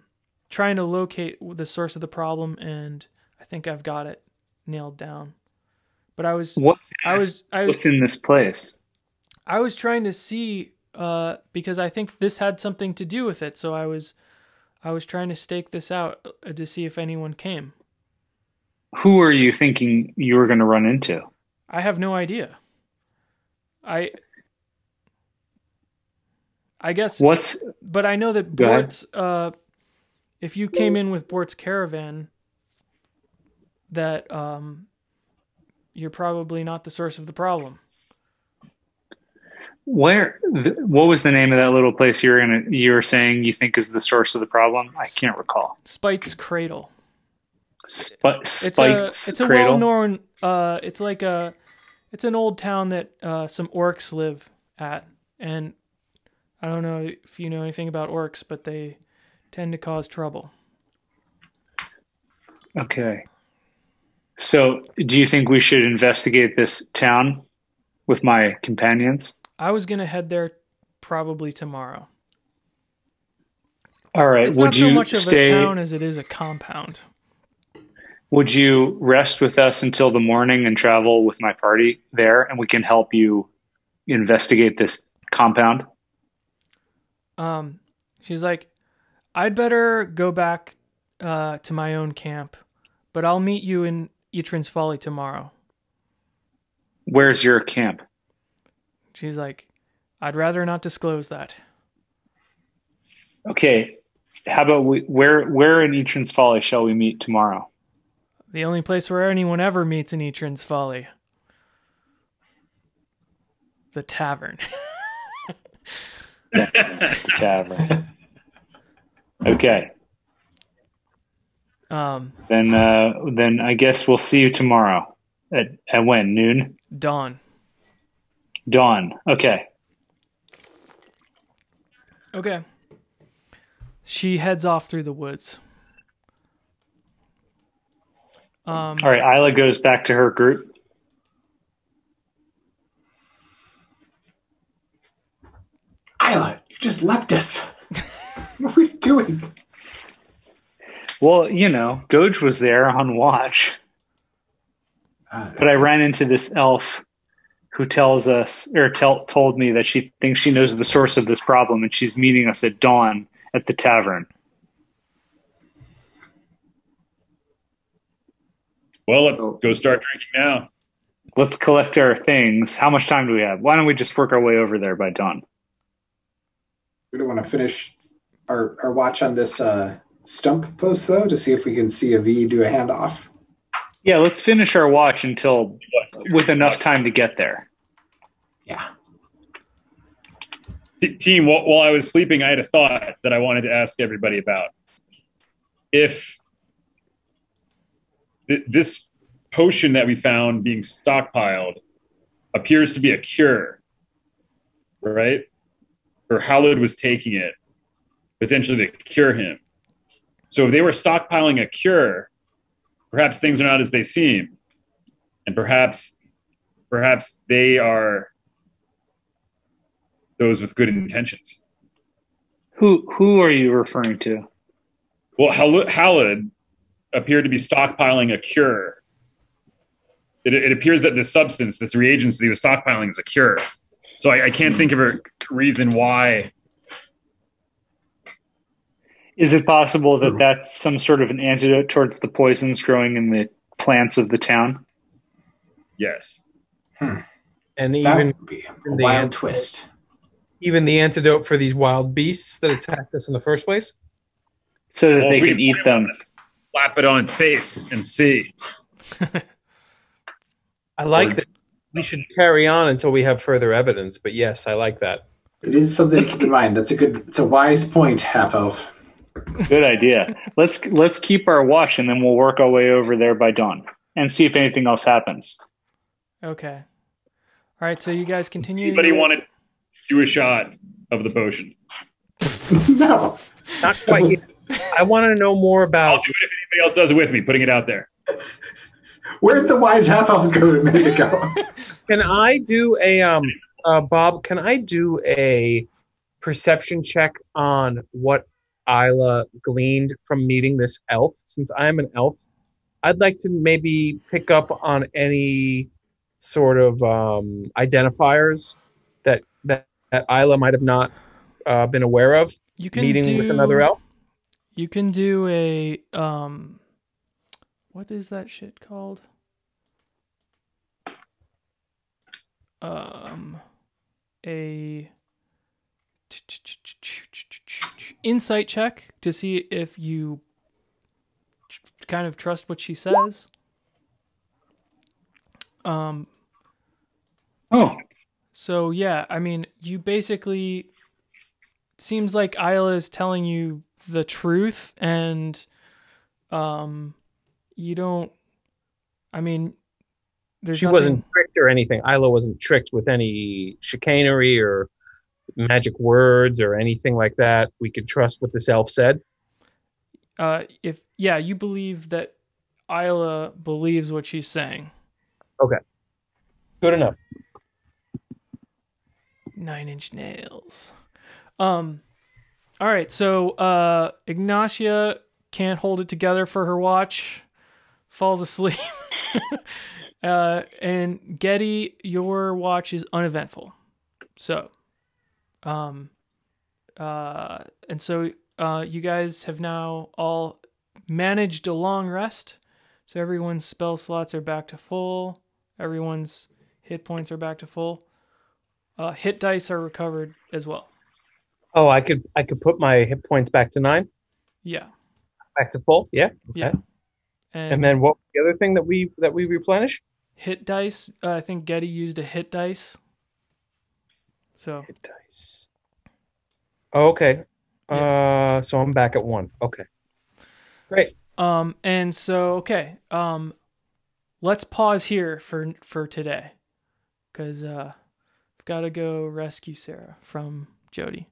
the source of the problem, and I think I've got it nailed down. But what's in this place? I was trying to see because I think this had something to do with it. So I was trying to stake this out to see if anyone came. Who are you thinking you were going to run into? I have no idea. I guess. But I know that Bort's. If you came in with Bort's caravan, that you're probably not the source of the problem. What was the name of that little place you were saying you think is the source of the problem? I can't recall. Spite's Cradle. Spite's it's a Cradle? well-known. It's an old town that some orcs live at, and I don't know if you know anything about orcs, but they tend to cause trouble. Okay. So, do you think we should investigate this town with my companions? I was gonna head there probably tomorrow. All right. It's Would not so you much of a stay? town as it is a compound. Would you rest with us until the morning and travel with my party there, and we can help you investigate this compound? She's like, I'd better go back to my own camp, but I'll meet you in Etran's Folly tomorrow. Where's your camp? She's like, I'd rather not disclose that. Okay. How about where in Etran's Folly shall we meet tomorrow? The only place where anyone ever meets in Etran's Folly. The tavern. The tavern. Okay. Then I guess we'll see you tomorrow. At when? Noon? Dawn. Dawn. Okay. Okay. She heads off through the woods. All right. Isla goes back to her group. Isla, you just left us. What are we doing? Well, Goj was there on watch. But I ran into this elf who tells us, or told me that she thinks she knows the source of this problem, and she's meeting us at dawn at the tavern. Well, let's go start drinking now. Let's collect our things. How much time do we have? Why don't we just work our way over there by dawn? We don't want to finish our watch on this stump post, though, to see if we can see a V do a handoff. Yeah, let's finish our watch until with enough time to get there. Yeah. Team, while I was sleeping, I had a thought that I wanted to ask everybody about. If this potion that we found being stockpiled appears to be a cure, right? Or Halid was taking it, potentially to cure him. So if they were stockpiling a cure, perhaps things are not as they seem. And perhaps they are those with good intentions. Who are you referring to? Well, Halid appeared to be stockpiling a cure. It appears that this substance, this reagent that he was stockpiling, is a cure. So I can't think of a reason why. Is it possible that that's some sort of an antidote towards the poisons growing in the plants of the town? Yes. And That even would be a wild twist. even the antidote for these wild beasts that attacked us in the first place. So that Well, they we can eat might them. wanna Slap it on its face and see. I like that. We should carry on until we have further evidence. But yes, I like that. It is something to keep in mind. It's a wise point, half elf. Good idea. Let's keep our watch and then we'll work our way over there by dawn and see if anything else happens. Okay. All right, so you guys continue. Anybody want to do a shot of the potion? No. Not quite yet. I want to know more I'll about. do it if anybody else does it with me, putting it out there. Where'd the wise half elf go a minute ago? Can I do a Bob? Can I do a perception check on what Isla gleaned from meeting this elf? Since I'm an elf, I'd like to maybe pick up on any sort of identifiers that Isla might have not been aware of. You can Meeting with another elf. You can do a what is that shit called? A insight check to see if you kind of trust what she says. Oh, So yeah, I mean, you basically seems like Isla is telling you the truth, and you don't. I mean, there's She nothing, wasn't tricked or anything. Isla wasn't tricked with any chicanery or magic words or anything like that. We could trust what this elf said. If you believe that Isla believes what she's saying. Good enough. 9 Inch Nails. All right, so Ignacia can't hold it together for her watch, falls asleep. And Getty, your watch is uneventful. So, and so you guys have now all managed a long rest. So everyone's spell slots are back to full. Everyone's hit points are back to full. Hit dice are recovered as well. Oh, I could put my hit points back to 9, Yeah. back to full. Yeah. Okay. Yeah. And then what was the other thing that we replenish? hit dice. I think Getty used a hit dice. So Hit dice. Oh, okay. Yeah. So I'm back at 1. Okay. Great. and so okay. Let's pause here for today, because I've got to go rescue Sarah from Jody.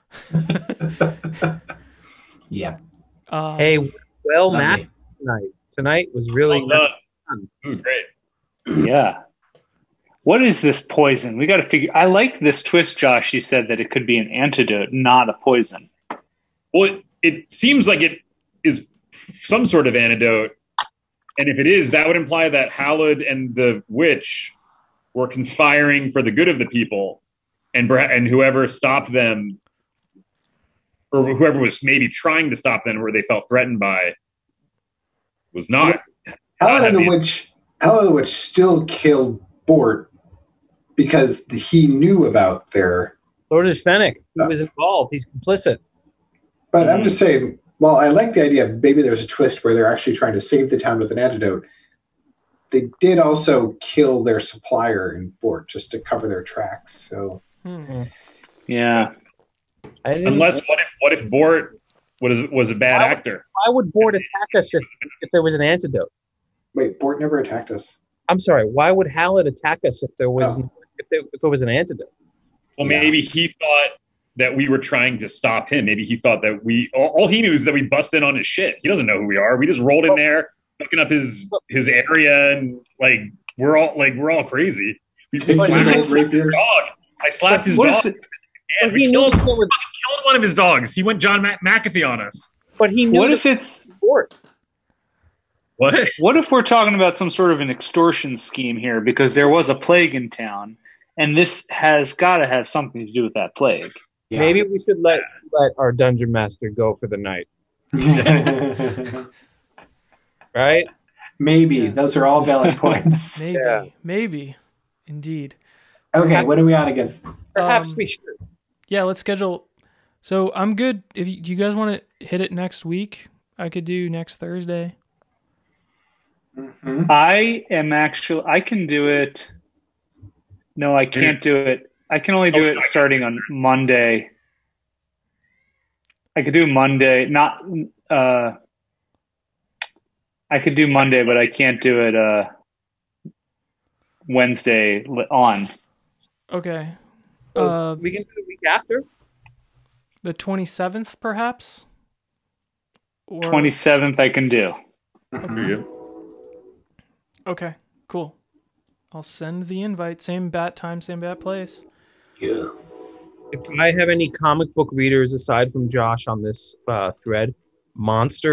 Yeah. Hey, well, Lovely. Matt, tonight was really Well done. This is great. Yeah. What is this poison? We got to figure. I like this twist, Josh. You said that it could be an antidote, not a poison. Well, it seems like it is some sort of antidote. And if it is, that would imply that Halid and the witch were conspiring for the good of the people, and whoever stopped them, or whoever was maybe trying to stop them, where they felt threatened by, was not. Halid and the witch still killed Bort because he knew about their. Lord is Fennec. He was involved. He's complicit. But I'm just saying. Well, I like the idea of maybe there's a twist where they're actually trying to save the town with an antidote. They did also kill their supplier in Bort just to cover their tracks. So Yeah. Unless, what if Bort was a bad actor? Why would Bort attack us if there was an antidote? wait, Bort never attacked us. I'm sorry. Why would Halid attack us if there was if there was an antidote? Well, maybe he thought that we were trying to stop him. Maybe he thought that all he knew is that we busted on his shit. He doesn't know who we are. We just rolled in there, fucking up his area, and we're all crazy. We slapped his dog. I slapped his dog. And we killed one of his dogs. He went John McAfee on us. But he knew. What if it's Bort? What? What if we're talking about some sort of an extortion scheme here, because there was a plague in town, and this has got to have something to do with that plague? Yeah. Maybe we should let our dungeon master go for the night, right? Maybe. Those are all valid points. Maybe, indeed. Okay, when are we on again? Perhaps we should. Yeah, let's schedule. So I'm good. If you guys want to hit it next week, I could do next Thursday. Mm-hmm. I can do it. No, I can't do it. I can only do it starting on Monday. I could do Monday. I could do Monday, but I can't do it Wednesday on. Okay. We can do the week after. The 27th, perhaps? Or... 27th I can do. Okay, cool. I'll send the invite. Same bat time, same bat place. Yeah. If I have any comic book readers aside from Josh on this thread, Monster